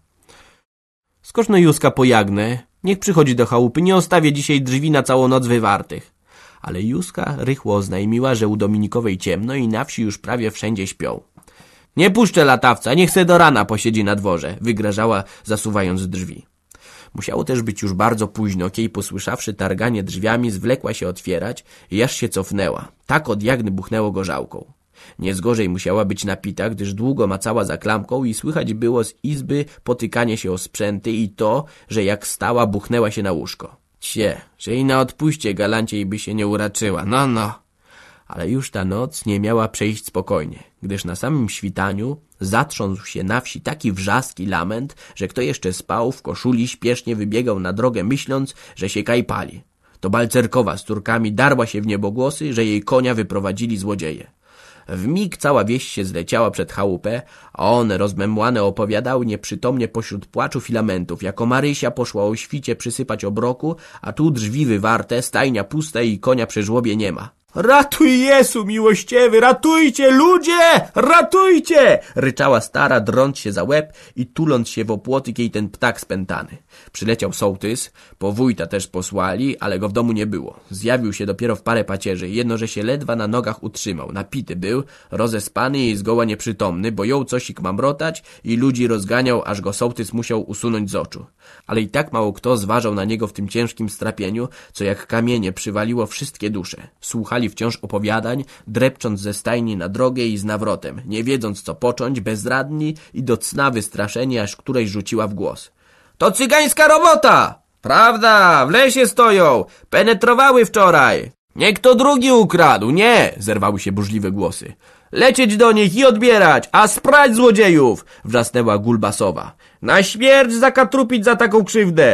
Skoczno Józka po Jagnę, niech przychodzi do chałupy, nie ostawię dzisiaj drzwi na całą noc wywartych. Ale Józka rychło oznajmiła, że u Dominikowej ciemno i na wsi już prawie wszędzie śpią. Nie puszczę latawca, niech se do rana posiedzi na dworze, wygrażała, zasuwając drzwi. Musiało też być już bardzo późno, kiej posłyszawszy targanie drzwiami zwlekła się otwierać i aż się cofnęła. Tak od Jagny buchnęło gorzałką. Nie zgorzej musiała być napita, gdyż długo macała za klamką i słychać było z izby potykanie się o sprzęty i to, że jak stała buchnęła się na łóżko. Cie, że i na odpuście galanciej by się nie uraczyła, no. Ale już ta noc nie miała przejść spokojnie, gdyż na samym świtaniu zatrząsł się na wsi taki wrzask i lament, że kto jeszcze spał w koszuli śpiesznie wybiegał na drogę, myśląc, że się kaj pali. To Balcerkowa z Turkami darła się w niebogłosy, że jej konia wyprowadzili złodzieje. W mig cała wieś się zleciała przed chałupę, a one rozmemłane opowiadały nieprzytomnie pośród płaczów i lamentów, jako Marysia poszła o świcie przysypać obroku, a tu drzwi wywarte, stajnia pusta i konia przy żłobie nie ma. Ratuj Jezu miłościewy, ratujcie ludzie, ratujcie! Ryczała stara, drąc się za łeb i tuląc się w opłoty, kiej ten ptak spętany. Przyleciał sołtys, po wójta też posłali, ale go w domu nie było. Zjawił się dopiero w parę pacierzy, jedno, że się ledwa na nogach utrzymał. Napity był, rozespany i zgoła nieprzytomny, bo jął cosik mamrotać i ludzi rozganiał, aż go sołtys musiał usunąć z oczu. Ale i tak mało kto zważał na niego w tym ciężkim strapieniu, co jak kamienie przywaliło wszystkie dusze. Słuchali wciąż opowiadań, drepcząc ze stajni na drogę i z nawrotem, nie wiedząc co począć, bezradni i do cna wystraszeni, aż któreś rzuciła w głos. To cygańska robota! Prawda, w lesie stoją, penetrowały wczoraj. Nie kto drugi ukradł, nie, zerwały się burzliwe głosy. Lecieć do nich i odbierać, a sprać złodziejów! Wrzasnęła Gulbasowa. Na śmierć zakatrupić za taką krzywdę!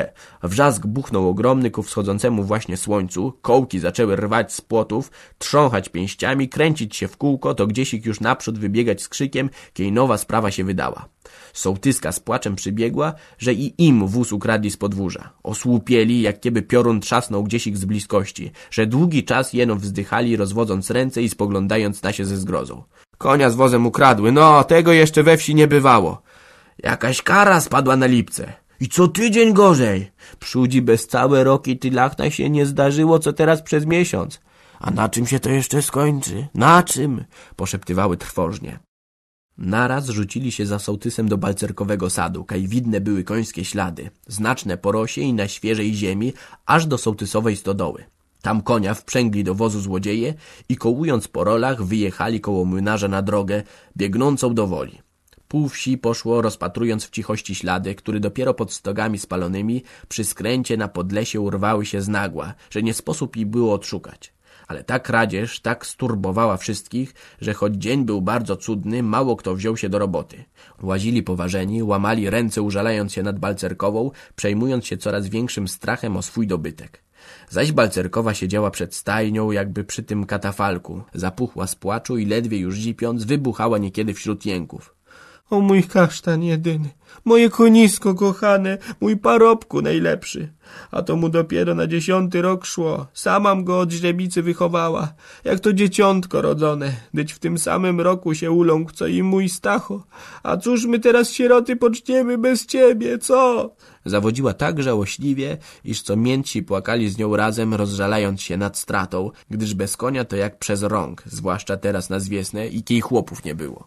Wrzask buchnął ogromny ku wschodzącemu właśnie słońcu, kołki zaczęły rwać z płotów, trząchać pięściami, kręcić się w kółko, to gdzieś już naprzód wybiegać z krzykiem, kiej nowa sprawa się wydała. Sołtyska z płaczem przybiegła, że i im wóz ukradli z podwórza. Osłupieli, jak kieby piorun trzasnął gdzieś ich z bliskości, że długi czas jeno wzdychali, rozwodząc ręce i spoglądając na się ze zgrozą. Konia z wozem ukradły, no, tego jeszcze we wsi nie bywało. Jakaś kara spadła na lipce. I co tydzień gorzej. Przudzi bez całe roki tylachna się nie zdarzyło, co teraz przez miesiąc. A na czym się to jeszcze skończy? Na czym? Poszeptywały trwożnie. Naraz rzucili się za sołtysem do balcerkowego sadu, kaj widne były końskie ślady, znaczne po rosie i na świeżej ziemi, aż do sołtysowej stodoły. Tam konia wprzęgli do wozu złodzieje i kołując po rolach wyjechali koło młynarza na drogę, biegnącą do woli. Pół wsi poszło, rozpatrując w cichości ślady, które dopiero pod stogami spalonymi przy skręcie na Podlesie urwały się z nagła, że nie sposób ich było odszukać. Ale ta kradzież tak sturbowała wszystkich, że choć dzień był bardzo cudny, mało kto wziął się do roboty. Łazili poważeni, łamali ręce użalając się nad Balcerkową, przejmując się coraz większym strachem o swój dobytek. Zaś Balcerkowa siedziała przed stajnią, jakby przy tym katafalku, zapuchła z płaczu i ledwie już zipiąc, wybuchała niekiedy wśród jęków. O mój kasztan jedyny, moje konisko kochane, mój parobku najlepszy. A to mu dopiero na 10. rok szło. Samam go od źrebicy wychowała, jak to dzieciątko rodzone, dyć w tym samym roku się uląkł, co i mój Stacho. A cóż my teraz sieroty poczniemy bez ciebie, co? Zawodziła tak żałośliwie, iż co mięci płakali z nią razem, rozżalając się nad stratą, gdyż bez konia to jak przez rąk, zwłaszcza teraz na Zwiesnę i kiej chłopów nie było.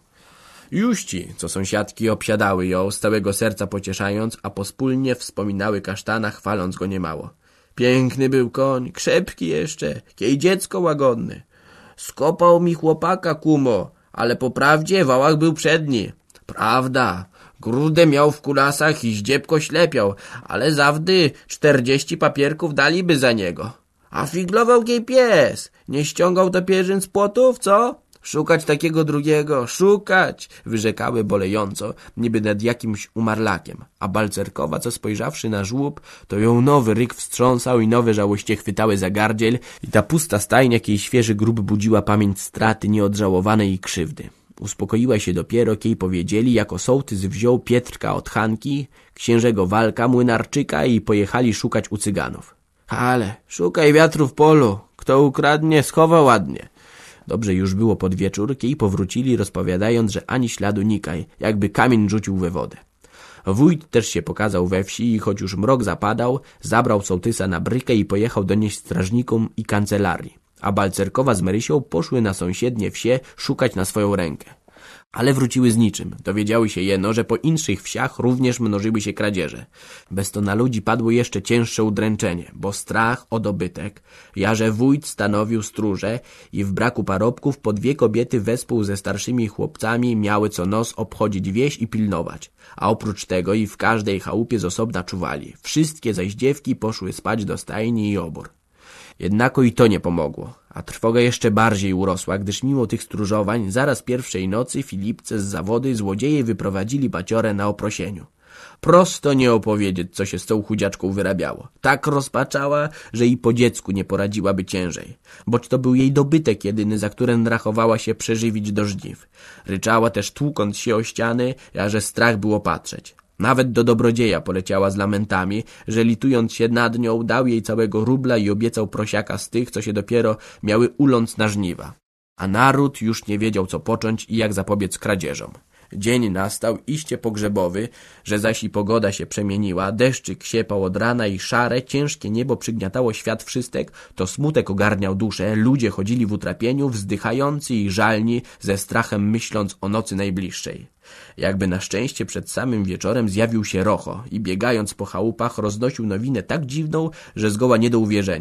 Juści, co sąsiadki obsiadały ją, z całego serca pocieszając, a pospólnie wspominały kasztana, chwaląc go niemało. Piękny był koń, krzepki jeszcze, kiej dziecko łagodny. Skopał mi chłopaka, kumo, ale po prawdzie wałach był przedni. Prawda, grudę miał w kulasach i ździebko ślepiał, ale zawdy 40 papierków daliby za niego. A figlował kiej pies, nie ściągał to pierzyn z płotów, co? Szukać takiego drugiego, szukać! Wyrzekały bolejąco, niby nad jakimś umarlakiem. A Balcerkowa, co spojrzawszy na żłób, to ją nowy ryk wstrząsał i nowe żałoście chwytały za gardziel i ta pusta stajnia, jakiej świeży grób budziła pamięć straty nieodżałowanej i krzywdy. Uspokoiła się dopiero, kiej powiedzieli, jako sołtys wziął Pietrka od Hanki, księżego Walka, młynarczyka i pojechali szukać u cyganów. Ale szukaj wiatru w polu, kto ukradnie, schowa ładnie. Dobrze już było pod wieczór, kiej powrócili, rozpowiadając, że ani śladu nikaj, jakby kamień rzucił we wodę. Wójt też się pokazał we wsi i choć już mrok zapadał, zabrał sołtysa na brykę i pojechał donieść strażnikom i kancelarii. A Balcerkowa z Marysią poszły na sąsiednie wsie szukać na swoją rękę. Ale wróciły z niczym. Dowiedziały się jeno, że po inszych wsiach również mnożyły się kradzieże. Bez to na ludzi padło jeszcze cięższe udręczenie, bo strach o dobytek, jarze wójt stanowił stróże i w braku parobków po 2 kobiety wespół ze starszymi chłopcami miały co nos obchodzić wieś i pilnować. A oprócz tego i w każdej chałupie z osobna czuwali. Wszystkie zaś dziewki poszły spać do stajni i obór. Jednako i to nie pomogło, a trwoga jeszcze bardziej urosła, gdyż mimo tych stróżowań zaraz pierwszej nocy Filipce z zawody złodzieje wyprowadzili baciorę na oprosieniu. Prosto nie opowiedzieć, co się z tą chudziaczką wyrabiało. Tak rozpaczała, że i po dziecku nie poradziłaby ciężej, boć to był jej dobytek jedyny, za którym rachowała się przeżywić do żniw. Ryczała też tłukąc się o ściany, a że strach było patrzeć. Nawet do dobrodzieja poleciała z lamentami, że litując się nad nią dał jej całego rubla i obiecał prosiaka z tych, co się dopiero miały uląc na żniwa. A naród już nie wiedział, co począć i jak zapobiec kradzieżom. Dzień nastał iście pogrzebowy, że zaś i pogoda się przemieniła, deszczyk siepał od rana i szare, ciężkie niebo przygniatało świat wszystek, to smutek ogarniał duszę, ludzie chodzili w utrapieniu, wzdychający i żalni, ze strachem myśląc o nocy najbliższej. Jakby na szczęście przed samym wieczorem zjawił się Rocho i biegając po chałupach roznosił nowinę tak dziwną, że zgoła nie do uwierzenia.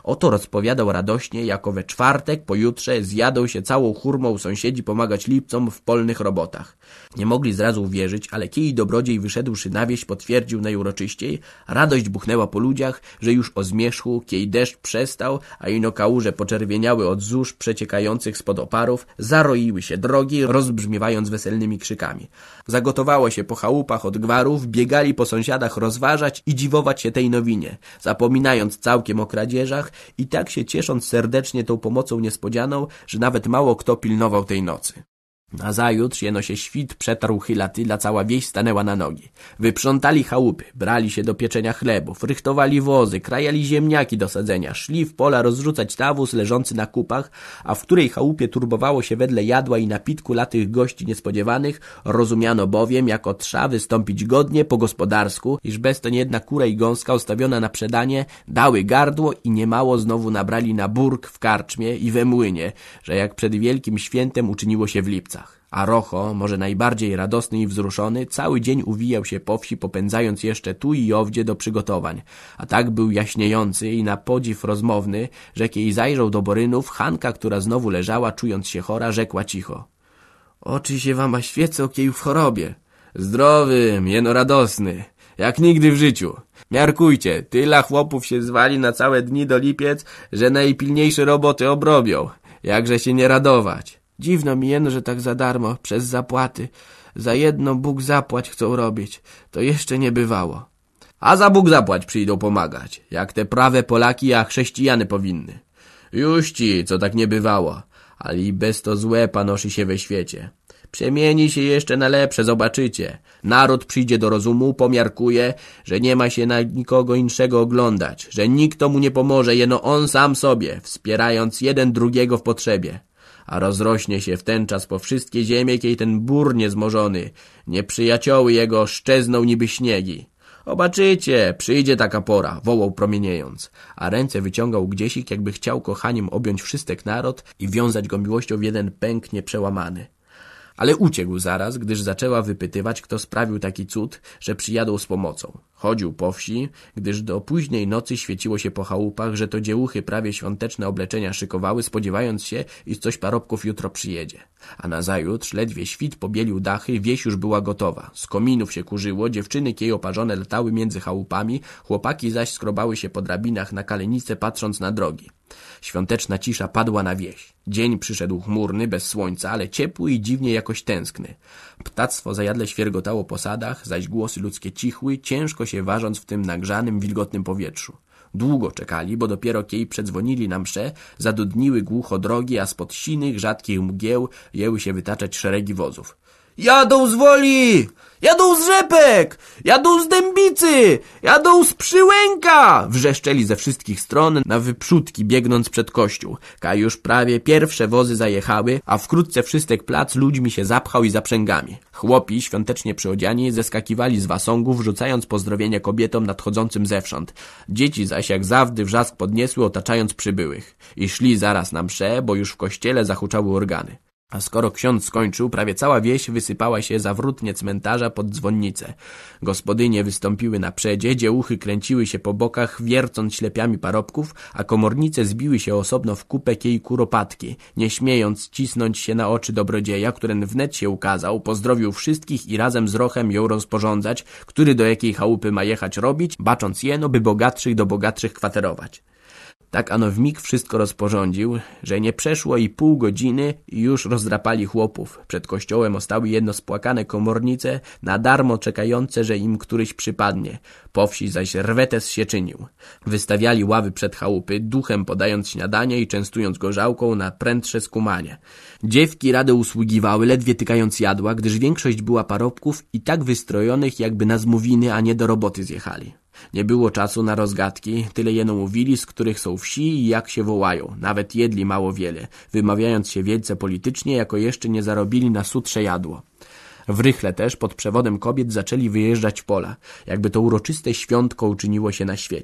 Oto rozpowiadał radośnie, jako we czwartek pojutrze zjadą się całą hurmą sąsiedzi pomagać Lipcom w polnych robotach. Nie mogli zrazu uwierzyć, ale kij dobrodziej wyszedłszy na wieś potwierdził najuroczyściej. Radość buchnęła po ludziach, że już o zmierzchu, kiej deszcz przestał, a ino kałuże poczerwieniały od zórz przeciekających spod oparów, zaroiły się drogi, rozbrzmiewając weselnymi krzykami. Zagotowało się po chałupach od gwarów, biegali po sąsiadach rozważać i dziwować się tej nowinie, zapominając całkiem o kradzieżach i tak się ciesząc serdecznie tą pomocą niespodzianą, że nawet mało kto pilnował tej nocy. Nazajutrz jeno się świt przetarł chylaty, dla cała wieś stanęła na nogi. Wyprzątali chałupy, brali się do pieczenia chlebów, rychtowali wozy, krajali ziemniaki do sadzenia, szli w pola rozrzucać nawóz leżący na kupach, a w której chałupie turbowało się wedle jadła i napitku latych gości niespodziewanych, rozumiano bowiem, jako trza wystąpić godnie po gospodarsku, iż bez to niejedna kura i gąska ustawiona na przedanie dały gardło i niemało znowu nabrali na burg w karczmie i we młynie, że jak przed wielkim świętem uczyniło się w Lipcach. A Rocho, może najbardziej radosny i wzruszony, cały dzień uwijał się po wsi, popędzając jeszcze tu i owdzie do przygotowań. A tak był jaśniejący i na podziw rozmowny, że kiedy zajrzał do Borynów, Hanka, która znowu leżała, czując się chora, rzekła cicho: oczy się wam świecą, kieju w chorobie. Zdrowym, jeno radosny, jak nigdy w życiu. Miarkujcie, tyle chłopów się zwali na całe dni do Lipiec, że najpilniejsze roboty obrobią. Jakże się nie radować. Dziwno mi jeno, że tak za darmo, przez zapłaty. Za jedno Bóg zapłać chcą robić. To jeszcze nie bywało. A za Bóg zapłać przyjdą pomagać, jak te prawe Polaki, a chrześcijany powinny. Już ci, co tak nie bywało, ale i bez to złe panoszy się we świecie. Przemieni się jeszcze na lepsze, zobaczycie. Naród przyjdzie do rozumu, pomiarkuje, że nie ma się na nikogo innego oglądać, że nikt mu nie pomoże, jeno on sam sobie, wspierając jeden drugiego w potrzebie. A rozrośnie się w ten czas po wszystkie ziemie, kiej ten bór niezmożony, nieprzyjacioły jego szczezną niby śniegi. Obaczycie, przyjdzie taka pora, wołał promieniejąc, a ręce wyciągał gdziesik, jakby chciał kochaniem objąć wszystek naród i wiązać go miłością w jeden pęk nieprzełamany. Ale uciekł zaraz, gdyż zaczęła wypytywać, kto sprawił taki cud, że przyjadą z pomocą. Chodził po wsi, gdyż do późnej nocy świeciło się po chałupach, że to dziewuchy prawie świąteczne obleczenia szykowały, spodziewając się, iż coś parobków jutro przyjedzie. A nazajutrz ledwie świt pobielił dachy, wieś już była gotowa. Z kominów się kurzyło, dziewczyny kiej oparzone latały między chałupami, chłopaki zaś skrobały się po drabinach na kalenice, patrząc na drogi. Świąteczna cisza padła na wieś. Dzień przyszedł chmurny, bez słońca, ale ciepły i dziwnie jakoś tęskny. Ptactwo zajadle świergotało po sadach, zaś głosy ludzkie cichły, ciężko się ważąc w tym nagrzanym, wilgotnym powietrzu. Długo czekali, bo dopiero kiej przedzwonili na mszę, zadudniły głucho drogi, a spod sinych, rzadkich mgieł jęły się wytaczać szeregi wozów. Jadą z Woli! Jadą z Rzepek! Jadą z Dębicy! Jadą z Przyłęka! Wrzeszczeli ze wszystkich stron na wyprzódki, biegnąc przed kościół. Już prawie pierwsze wozy zajechały, a wkrótce wszystek plac ludźmi się zapchał i zaprzęgami. Chłopi, świątecznie przyodziani, zeskakiwali z wasongów, rzucając pozdrowienia kobietom nadchodzącym zewsząd. Dzieci zaś jak zawdy wrzask podniesły, otaczając przybyłych. I szli zaraz na mszę, bo już w kościele zahuczały organy. A skoro ksiądz skończył, prawie cała wieś wysypała się za wrótnie cmentarza pod dzwonnicę. Gospodynie wystąpiły na przedzie, dziewuchy kręciły się po bokach, wiercąc ślepiami parobków, a komornice zbiły się osobno w kupę kiej kuropatki, nie śmiejąc cisnąć się na oczy dobrodzieja, któren wnet się ukazał, pozdrowił wszystkich i razem z Rochem ją rozporządzać, który do jakiej chałupy ma jechać robić, bacząc jeno, by bogatszych do bogatszych kwaterować. Tak ano w mig wszystko rozporządził, że nie przeszło i pół godziny i już rozdrapali chłopów. Przed kościołem ostały jedno spłakane komornice, na darmo czekające, że im któryś przypadnie. Po wsi zaś rwetes się czynił. Wystawiali ławy przed chałupy, duchem podając śniadanie i częstując gorzałką na prędsze skumanie. Dziewki rado usługiwały, ledwie tykając jadła, gdyż większość była parobków i tak wystrojonych, jakby na zmówiny, a nie do roboty zjechali. Nie było czasu na rozgadki, tyle jeno mówili, z których są wsi i jak się wołają. Nawet jedli mało wiele, wymawiając się wielce politycznie, jako jeszcze nie zarobili na sutrze jadło. W Rychle też pod przewodem kobiet zaczęli wyjeżdżać w pola, jakby to uroczyste świątko uczyniło się na świecie.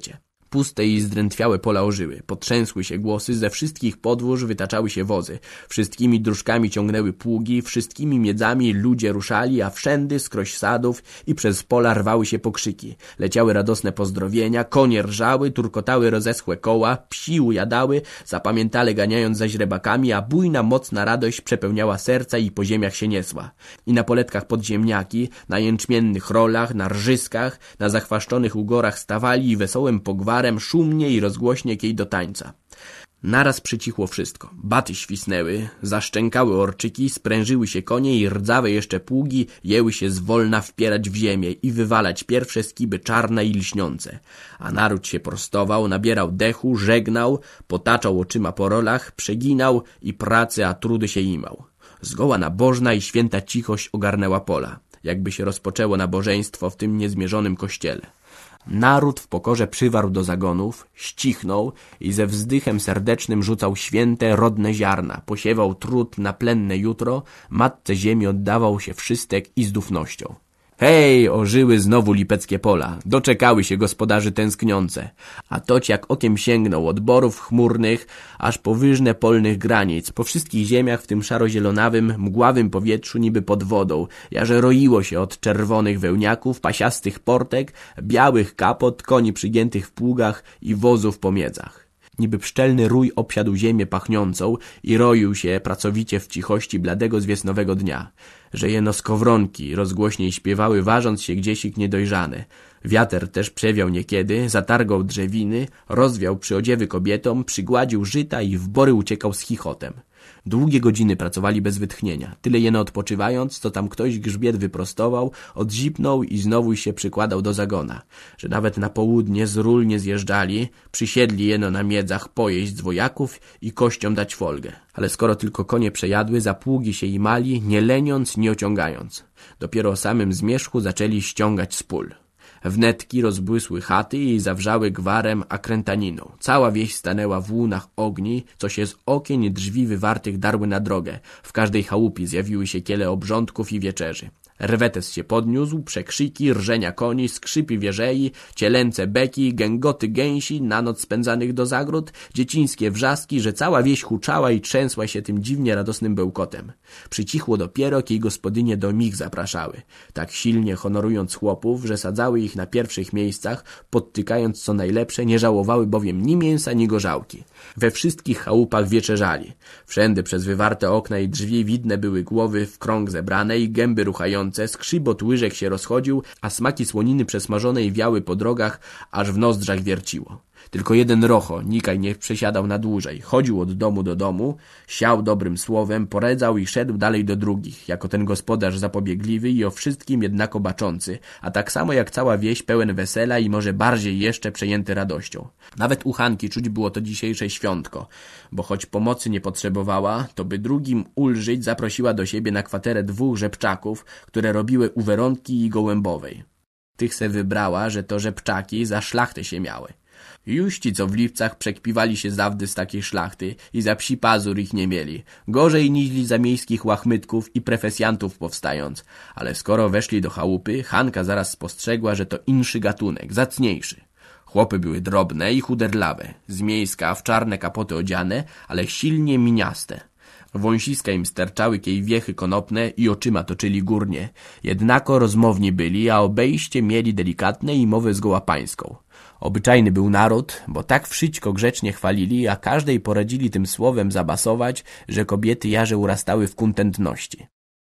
Puste i zdrętwiałe pola ożyły, potrzęsły się głosy, ze wszystkich podwórz wytaczały się wozy, wszystkimi dróżkami ciągnęły pługi, wszystkimi miedzami ludzie ruszali, a wszędy skroś sadów i przez pola rwały się pokrzyki. Leciały radosne pozdrowienia, konie rżały, turkotały rozeschłe koła, psi ujadały, zapamiętale ganiając za źrebakami, a bujna, mocna radość przepełniała serca i po ziemiach się niesła. I na poletkach podziemniaki, na jęczmiennych rolach, na rżyskach, na zachwaszczonych ugorach stawali i wesołym pogwarem szumnie i rozgłośnie kiej do tańca. Naraz przycichło wszystko. Baty świsnęły, zaszczękały orczyki, sprężyły się konie i rdzawe jeszcze pługi jęły się zwolna wpierać w ziemię i wywalać pierwsze skiby czarne i lśniące. A naród się prostował, nabierał dechu, żegnał, potaczał oczyma po rolach, przeginał i pracy a trudy się imał. Zgoła nabożna i święta cichość ogarnęła pola, jakby się rozpoczęło nabożeństwo w tym niezmierzonym kościele. Naród w pokorze przywarł do zagonów, ścichnął i ze wzdychem serdecznym rzucał święte, rodne ziarna, posiewał trud na plenne jutro, matce ziemi oddawał się wszystek i z dufnością. Hej, ożyły znowu lipeckie pola, doczekały się gospodarzy tęskniące, a toć jak okiem sięgnął od borów chmurnych, aż po wyżne polnych granic, po wszystkich ziemiach w tym szaro-zielonawym, mgławym powietrzu niby pod wodą, jarze roiło się od czerwonych wełniaków, pasiastych portek, białych kapot, koni przygiętych w pługach i wozów po miedzach. Niby pszczelny rój obsiadł ziemię pachniącą i roił się pracowicie w cichości bladego zwiesnowego dnia, że jeno skowronki rozgłośniej śpiewały, ważąc się gdziesik niedojrzane. Wiater też przewiał niekiedy, zatargał drzewiny, rozwiał przyodziewy kobietom, przygładził żyta i w bory uciekał z chichotem. Długie godziny pracowali bez wytchnienia, tyle jeno odpoczywając, co tam ktoś grzbiet wyprostował, odzipnął i znowu się przykładał do zagona, że nawet na południe z ról nie zjeżdżali, przysiedli jeno na miedzach pojeść z wojaków i kościom dać folgę. Ale skoro tylko konie przejadły, za pługi się imali, nie leniąc, nie ociągając. Dopiero o samym zmierzchu zaczęli ściągać z pól. Wnetki rozbłysły chaty i zawrzały gwarem a krętaniną. Cała wieś stanęła w łunach ogni, co się z okien drzwi wywartych darły na drogę. W każdej chałupie zjawiły się kiele obrządków i wieczerzy. Rwetes się podniósł, przekrzyki, rżenia koni, skrzypy wierzei, cielęce beki, gęgoty gęsi, na noc spędzanych do zagród, dziecińskie wrzaski, że cała wieś huczała i trzęsła się tym dziwnie radosnym bełkotem. Przycichło dopiero, kiedy gospodynie do mich zapraszały, tak silnie honorując chłopów, że sadzały ich na pierwszych miejscach, podtykając co najlepsze, nie żałowały bowiem ni mięsa, ni gorzałki. We wszystkich chałupach wieczerzali. Wszędy przez wywarte okna i drzwi widne były głowy w krąg zebrane i gęby ruchające, skrzybot łyżek się rozchodził, a smaki słoniny przesmażonej wiały po drogach, aż w nozdrzach wierciło. Tylko jeden rocho, nikaj nie przesiadał na dłużej. Chodził od domu do domu, siał dobrym słowem, poredzał i szedł dalej do drugich, jako ten gospodarz zapobiegliwy i o wszystkim jednako baczący, a tak samo jak cała wieś pełen wesela i może bardziej jeszcze przejęty radością. Nawet u Hanki czuć było to dzisiejsze świątko, bo choć pomocy nie potrzebowała, to by drugim ulżyć zaprosiła do siebie na kwaterę 2 rzepczaków, które robiły u Weronki i Gołębowej. Tych se wybrała, że to rzepczaki za szlachtę się miały. Juści, co w Lipcach przekpiwali się zawdy z takiej szlachty i za psi pazur ich nie mieli. Gorzej niźli za miejskich łachmytków i profesjantów powstając. Ale skoro weszli do chałupy, Hanka zaraz spostrzegła, że to inszy gatunek, zacniejszy. Chłopy były drobne i chuderlawe, z miejska w czarne kapoty odziane, ale silnie miniaste. Wąsiska im sterczały kiej wiechy konopne i oczyma toczyli górnie. Jednako rozmowni byli, a obejście mieli delikatne i mowę zgoła pańską. Obyczajny był naród, bo tak wszyćko grzecznie chwalili, a każdej poradzili tym słowem zabasować, że kobiety jarze urastały w kuntentności.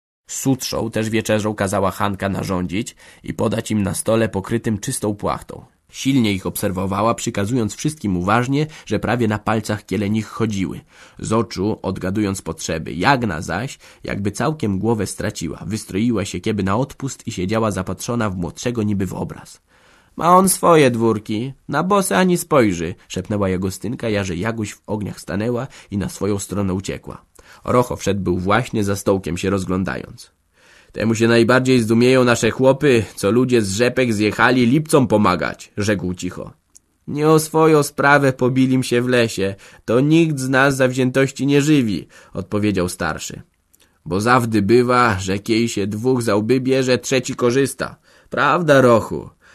Sutrzą też wieczerzą kazała Hanka narządzić i podać im na stole pokrytym czystą płachtą. Silnie ich obserwowała, przykazując wszystkim uważnie, że prawie na palcach kielenich chodziły. Z oczu odgadując potrzeby. Jagna zaś, jakby całkiem głowę straciła. Wystroiła się kieby na odpust i siedziała zapatrzona w młodszego niby w obraz. Ma on swoje dwórki, na bosa ani spojrzy, szepnęła Jagostynka, jarze Jaguś w ogniach stanęła i na swoją stronę uciekła. Rocho wszedł był właśnie za stołkiem się rozglądając. Temu się najbardziej zdumieją nasze chłopy, co ludzie z rzepek zjechali Lipcom pomagać, rzekł cicho. Nie o swoją sprawę pobilim się w lesie, to nikt z nas zawziętości nie żywi, odpowiedział starszy. Bo zawdy bywa, że kiej się 2 za łby bierze, 3 korzysta. Prawda, Rochu?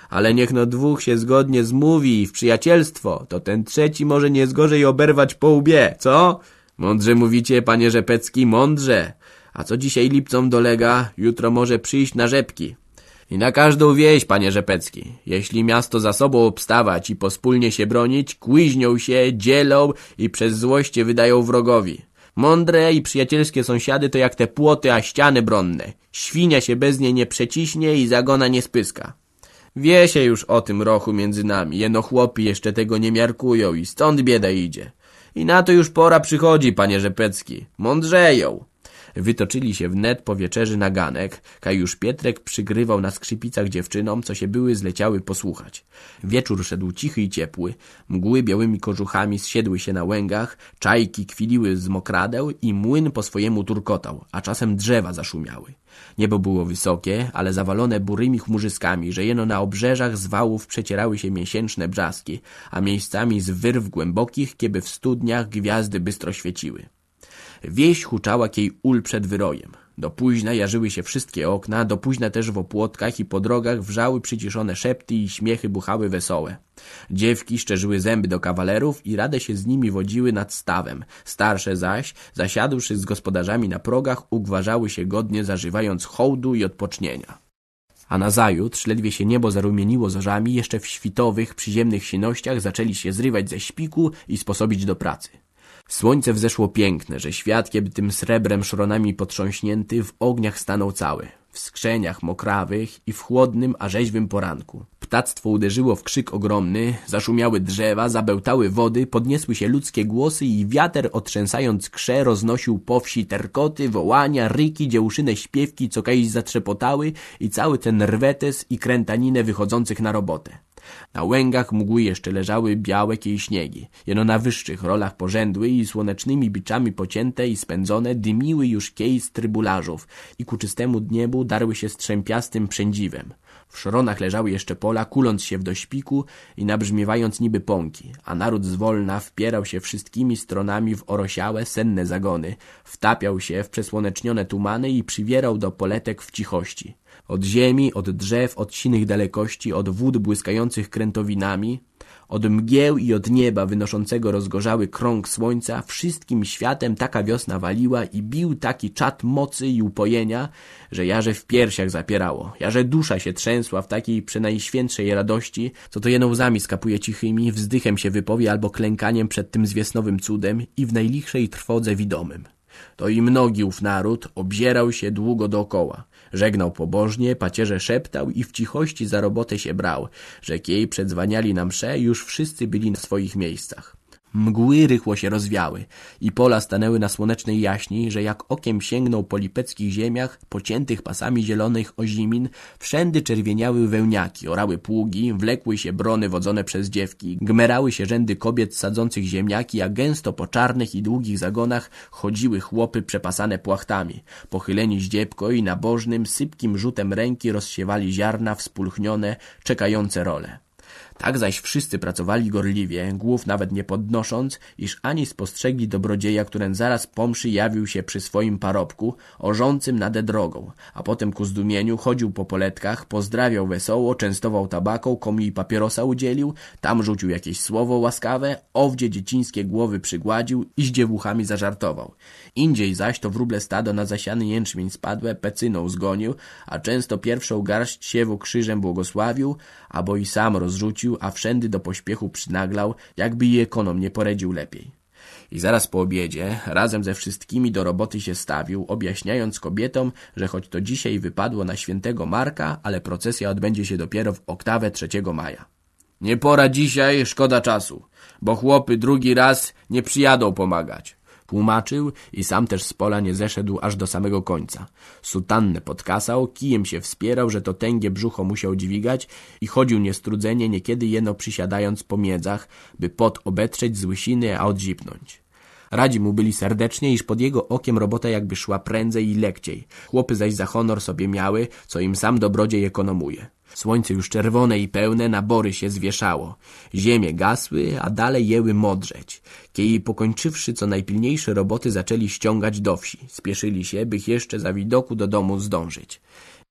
Ale niech no dwóch się zgodnie zmówi i w przyjacielstwo, to ten trzeci może nie zgorzej oberwać po łbie, co? Mądrze mówicie, panie Rzepecki, mądrze. A co dzisiaj Lipcom dolega, jutro może przyjść na rzepki. I na każdą wieś, panie Rzepecki. Jeśli miasto za sobą obstawać i pospólnie się bronić, kłyźnią się, dzielą i przez złoście wydają wrogowi. Mądre i przyjacielskie sąsiady to jak te płoty, a ściany bronne. Świnia się bez niej nie przeciśnie i zagona nie spyska. Wie się już o tym rochu między nami, jeno chłopi jeszcze tego nie miarkują i stąd bieda idzie. I na to już pora przychodzi, panie Rzepecki. Mądrzeją. Wytoczyli się wnet po wieczerzy na ganek, kaj już Pietrek przygrywał na skrzypicach dziewczynom, co się były zleciały posłuchać. Wieczór szedł cichy i ciepły, mgły białymi kożuchami zsiedły się na łęgach, czajki kwiliły z mokradeł i młyn po swojemu turkotał, a czasem drzewa zaszumiały. Niebo było wysokie, ale zawalone burymi chmurzyskami, że jeno na obrzeżach z wałów przecierały się miesięczne brzaski, a miejscami z wyrw głębokich, kieby w studniach gwiazdy bystro świeciły. Wieś huczała kiej ul przed wyrojem. Do późna jarzyły się wszystkie okna, do późna też w opłotkach i po drogach wrzały przyciszone szepty i śmiechy buchały wesołe. Dziewki szczerzyły zęby do kawalerów i rade się z nimi wodziły nad stawem. Starsze zaś, zasiadłszy z gospodarzami na progach, ugwarzały się godnie, zażywając hołdu i odpocznienia. A nazajutrz, ledwie się niebo zarumieniło zorzami, jeszcze w świtowych, przyziemnych sienościach zaczęli się zrywać ze śpiku i sposobić do pracy. Słońce wzeszło piękne, że świat, kiedy tym srebrem szronami potrząśnięty, w ogniach stanął cały, w skrzeniach mokrawych i w chłodnym, a rzeźwym poranku. Ptactwo uderzyło w krzyk ogromny, zaszumiały drzewa, zabełtały wody, podniosły się ludzkie głosy i wiater, otrzęsając krze, roznosił po wsi terkoty, wołania, ryki, dziełszyne śpiewki, co kiedyś zatrzepotały i cały ten rwetes i krętaninę wychodzących na robotę. Na łęgach mgły jeszcze leżały białe kiej śniegi, jeno na wyższych rolach porzędły i słonecznymi biczami pocięte i spędzone dymiły już kiej z trybularzów i ku czystemu niebu darły się strzępiastym przędziwem. W szronach leżały jeszcze pola, kuląc się w dośpiku i nabrzmiewając niby pąki, a naród zwolna wpierał się wszystkimi stronami w orosiałe, senne zagony, wtapiał się w przesłonecznione tumany i przywierał do poletek w cichości. Od ziemi, od drzew, od sinych dalekości, od wód błyskających krętowinami, od mgieł i od nieba wynoszącego rozgorzały krąg słońca, wszystkim światem taka wiosna waliła i bił taki czad mocy i upojenia, że jarze w piersiach zapierało, jarze dusza się trzęsła w takiej przenajświętszej radości, co to jeno łzami skapuje cichymi, wzdychem się wypowie albo klękaniem przed tym zwiesnowym cudem i w najlichszej trwodze widomym. To i mnogi ów naród obzierał się długo dookoła. Żegnał pobożnie, pacierze szeptał i w cichości za robotę się brał, że kiej przedzwaniali na mszę, już wszyscy byli na swoich miejscach. Mgły rychło się rozwiały i pola stanęły na słonecznej jaśni, że jak okiem sięgnął po lipeckich ziemiach, pociętych pasami zielonych ozimin, wszędy czerwieniały wełniaki, orały pługi, wlekły się brony wodzone przez dziewki, gmerały się rzędy kobiet sadzących ziemniaki, a gęsto po czarnych i długich zagonach chodziły chłopy przepasane płachtami, pochyleni zdziepko i nabożnym, sypkim rzutem ręki rozsiewali ziarna wspólchnione, czekające role. Tak zaś wszyscy pracowali gorliwie, głów nawet nie podnosząc, iż ani spostrzegli dobrodzieja, któren zaraz po mszy jawił się przy swoim parobku, orzącym nadę drogą, a potem ku zdumieniu chodził po poletkach, pozdrawiał wesoło, częstował tabaką, komu i papierosa udzielił, tam rzucił jakieś słowo łaskawe, owdzie dziecińskie głowy przygładził i z dziewuchami zażartował. Indziej zaś to wróble stado na zasiany jęczmień spadłe pecyną zgonił, a często pierwszą garść siewu krzyżem błogosławił, abo i sam rozrzucił, a wszędy do pośpiechu przynaglał, jakby i ekonom nie poradził lepiej. I zaraz po obiedzie razem ze wszystkimi do roboty się stawił, objaśniając kobietom, że choć to dzisiaj wypadło na świętego Marka, ale procesja odbędzie się dopiero w oktawę 3 maja. Nie pora dzisiaj, szkoda czasu, bo chłopy drugi raz nie przyjadą pomagać. Tłumaczył i sam też z pola nie zeszedł aż do samego końca. Sutannę podkasał, kijem się wspierał, że to tęgie brzucho musiał dźwigać i chodził niestrudzenie, niekiedy jeno przysiadając po miedzach, by pot obetrzeć z łysiny, a odzipnąć. Radzi mu byli serdecznie, iż pod jego okiem robota jakby szła prędzej i lekciej. Chłopy zaś za honor sobie miały, co im sam dobrodziej ekonomuje. Słońce już czerwone i pełne na bory się zwieszało. Ziemie gasły, a dalej jęły modrzeć. Kiedy pokończywszy co najpilniejsze roboty zaczęli ściągać do wsi. Spieszyli się, by jeszcze za widoku do domu zdążyć.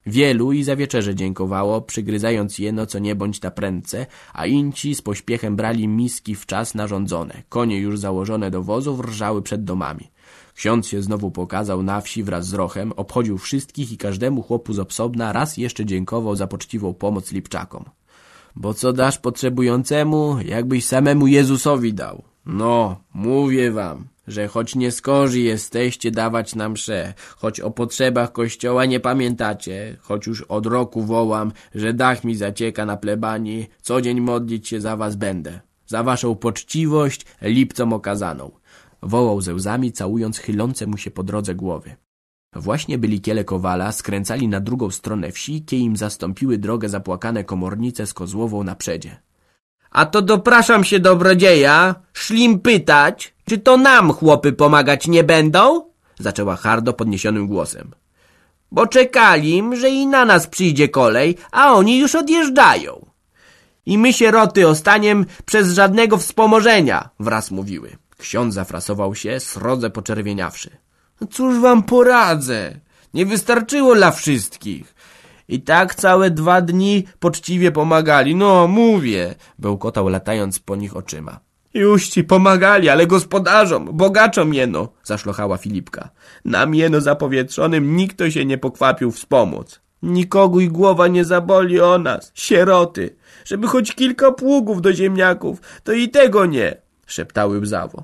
Wielu i za wieczerze dziękowało, przygryzając jeno co nie bądź ta prędce, a inci z pośpiechem brali miski w czas narządzone. Konie już założone do wozów rżały przed domami. Ksiądz się znowu pokazał na wsi wraz z Rochem, obchodził wszystkich i każdemu chłopu z osobna raz jeszcze dziękował za poczciwą pomoc Lipczakom. Bo co dasz potrzebującemu, jakbyś samemu Jezusowi dał. No, mówię wam, że choć nie skorzy jesteście dawać na msze, choć o potrzebach kościoła nie pamiętacie, choć już od roku wołam, że dach mi zacieka na plebanii, co dzień modlić się za was będę. Za waszą poczciwość Lipcom okazaną. Wołał ze łzami, całując chylące mu się po drodze głowy. Właśnie byli kiele Kowala, skręcali na drugą stronę wsi, kie im zastąpiły drogę zapłakane komornice z Kozłową na przedzie. A to dopraszam się dobrodzieja, szlim pytać, czy to nam chłopy pomagać nie będą? Zaczęła hardo podniesionym głosem. Bo czekalim, że i na nas przyjdzie kolej, a oni już odjeżdżają. I my sieroty ostaniem przez żadnego wspomożenia, wraz mówiły. Ksiądz zafrasował się, srodze poczerwieniawszy. Cóż wam poradzę? Nie wystarczyło dla wszystkich. I tak całe 2 dni poczciwie pomagali. No, mówię, bełkotał latając po nich oczyma. Już ci pomagali, ale gospodarzom, bogaczom jeno, zaszlochała Filipka. Nam jeno zapowietrzonym nikt się nie pokwapił wspomóc. Nikogo i głowa nie zaboli o nas, sieroty. Żeby choć kilka pługów do ziemniaków, to i tego nie, szeptały łzawo.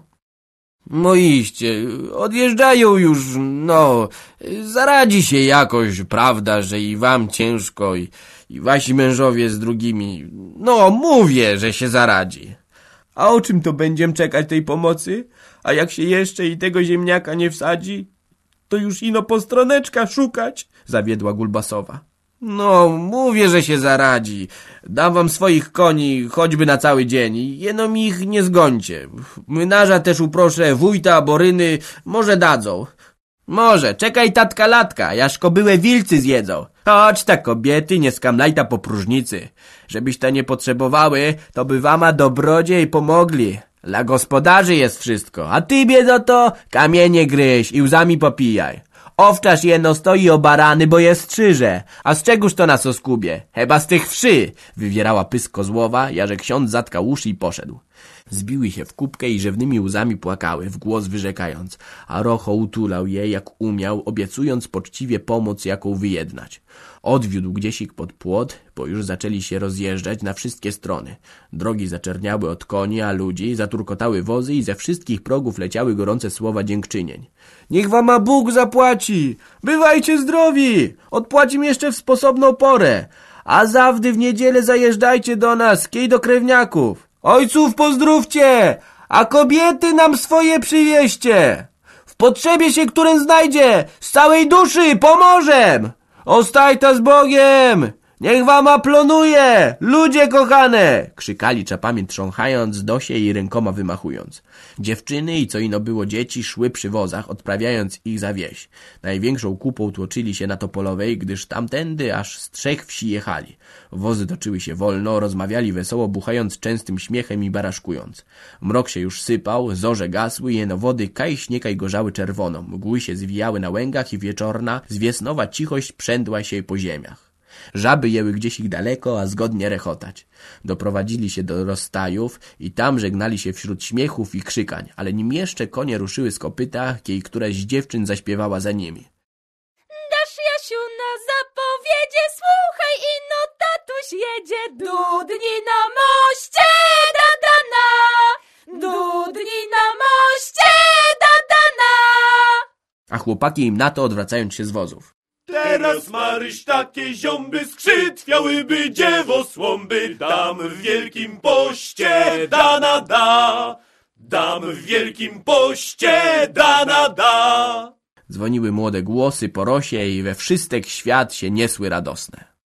No iście, odjeżdżają już, no, zaradzi się jakoś, prawda, że i wam ciężko i wasi mężowie z drugimi, no mówię, że się zaradzi. A o czym to będziem czekać tej pomocy? A jak się jeszcze i tego ziemniaka nie wsadzi, to już ino postroneczka szukać, zawiedła Gulbasowa. No, mówię, że się zaradzi. Dam wam swoich koni, choćby na cały dzień. Jeno mi ich nie zgońcie. Młynarza też uproszę, wójta, boryny, może dadzą. Może, czekaj tatka latka, jażko byłe wilcy zjedzą. Chodź ta kobiety, nie skamlaj ta po próżnicy. Żebyś ta nie potrzebowały, to by wama dobrodziej pomogli. Dla gospodarzy jest wszystko, a ty, biedoto, kamienie gryź i łzami popijaj. Owczarz jeno stoi o barany, bo je strzyże. A z czegoż to nas oskubie? Chyba z tych wszy! Wywierała pysk Kozłowa, jarze ksiądz zatkał uszy i poszedł. Zbiły się w kubkę i rzewnymi łzami płakały, w głos wyrzekając, a Rocho utulał je jak umiał, obiecując poczciwie pomoc jaką wyjednać. Odwiódł gdziesik pod płot, bo już zaczęli się rozjeżdżać na wszystkie strony. Drogi zaczerniały od koni, a ludzi, zaturkotały wozy i ze wszystkich progów leciały gorące słowa dziękczynień. Niech wama Bóg zapłaci! Bywajcie zdrowi! Odpłacim jeszcze w sposobną porę! A zawdy w niedzielę zajeżdżajcie do nas, kiej do krewniaków! Ojców pozdrówcie, a kobiety nam swoje przywieźcie. W potrzebie się którym znajdzie, z całej duszy pomożem. Ostajta z Bogiem, niech wama plonuje, ludzie kochane, krzykali czapami trząchając, dosie i rękoma wymachując. Dziewczyny i co ino było dzieci szły przy wozach, odprawiając ich za wieś. Największą kupą tłoczyli się na Topolowej, gdyż tamtędy aż z 3 wsi jechali. Wozy toczyły się wolno, rozmawiali wesoło, buchając częstym śmiechem i baraszkując. Mrok się już sypał, zorze gasły, jeno wody kaj śniekaj gorzały czerwoną, mgły się zwijały na łęgach i wieczorna, zwiesnowa cichość przędła się po ziemiach. Żaby jęły gdzieś ich daleko, a zgodnie rechotać. Doprowadzili się do rozstajów i tam żegnali się wśród śmiechów i krzykań, ale nim jeszcze konie ruszyły z kopyta, kiej któraś z dziewczyn zaśpiewała za nimi. Dasz, Jasiu, na zapowiedzie, słuchaj, ino tatuś jedzie. Dudni na moście, da-da-na, dudni na moście, da-da-na. A chłopaki im na to odwracając się z wozów. Teraz Maryś takie ziąby skrzytwiałyby dziewo słomby, dam w wielkim poście, da-na-da, dam w wielkim poście, da-na-da. Dzwoniły młode głosy po rosie i we wszystek świat się niesły radosne.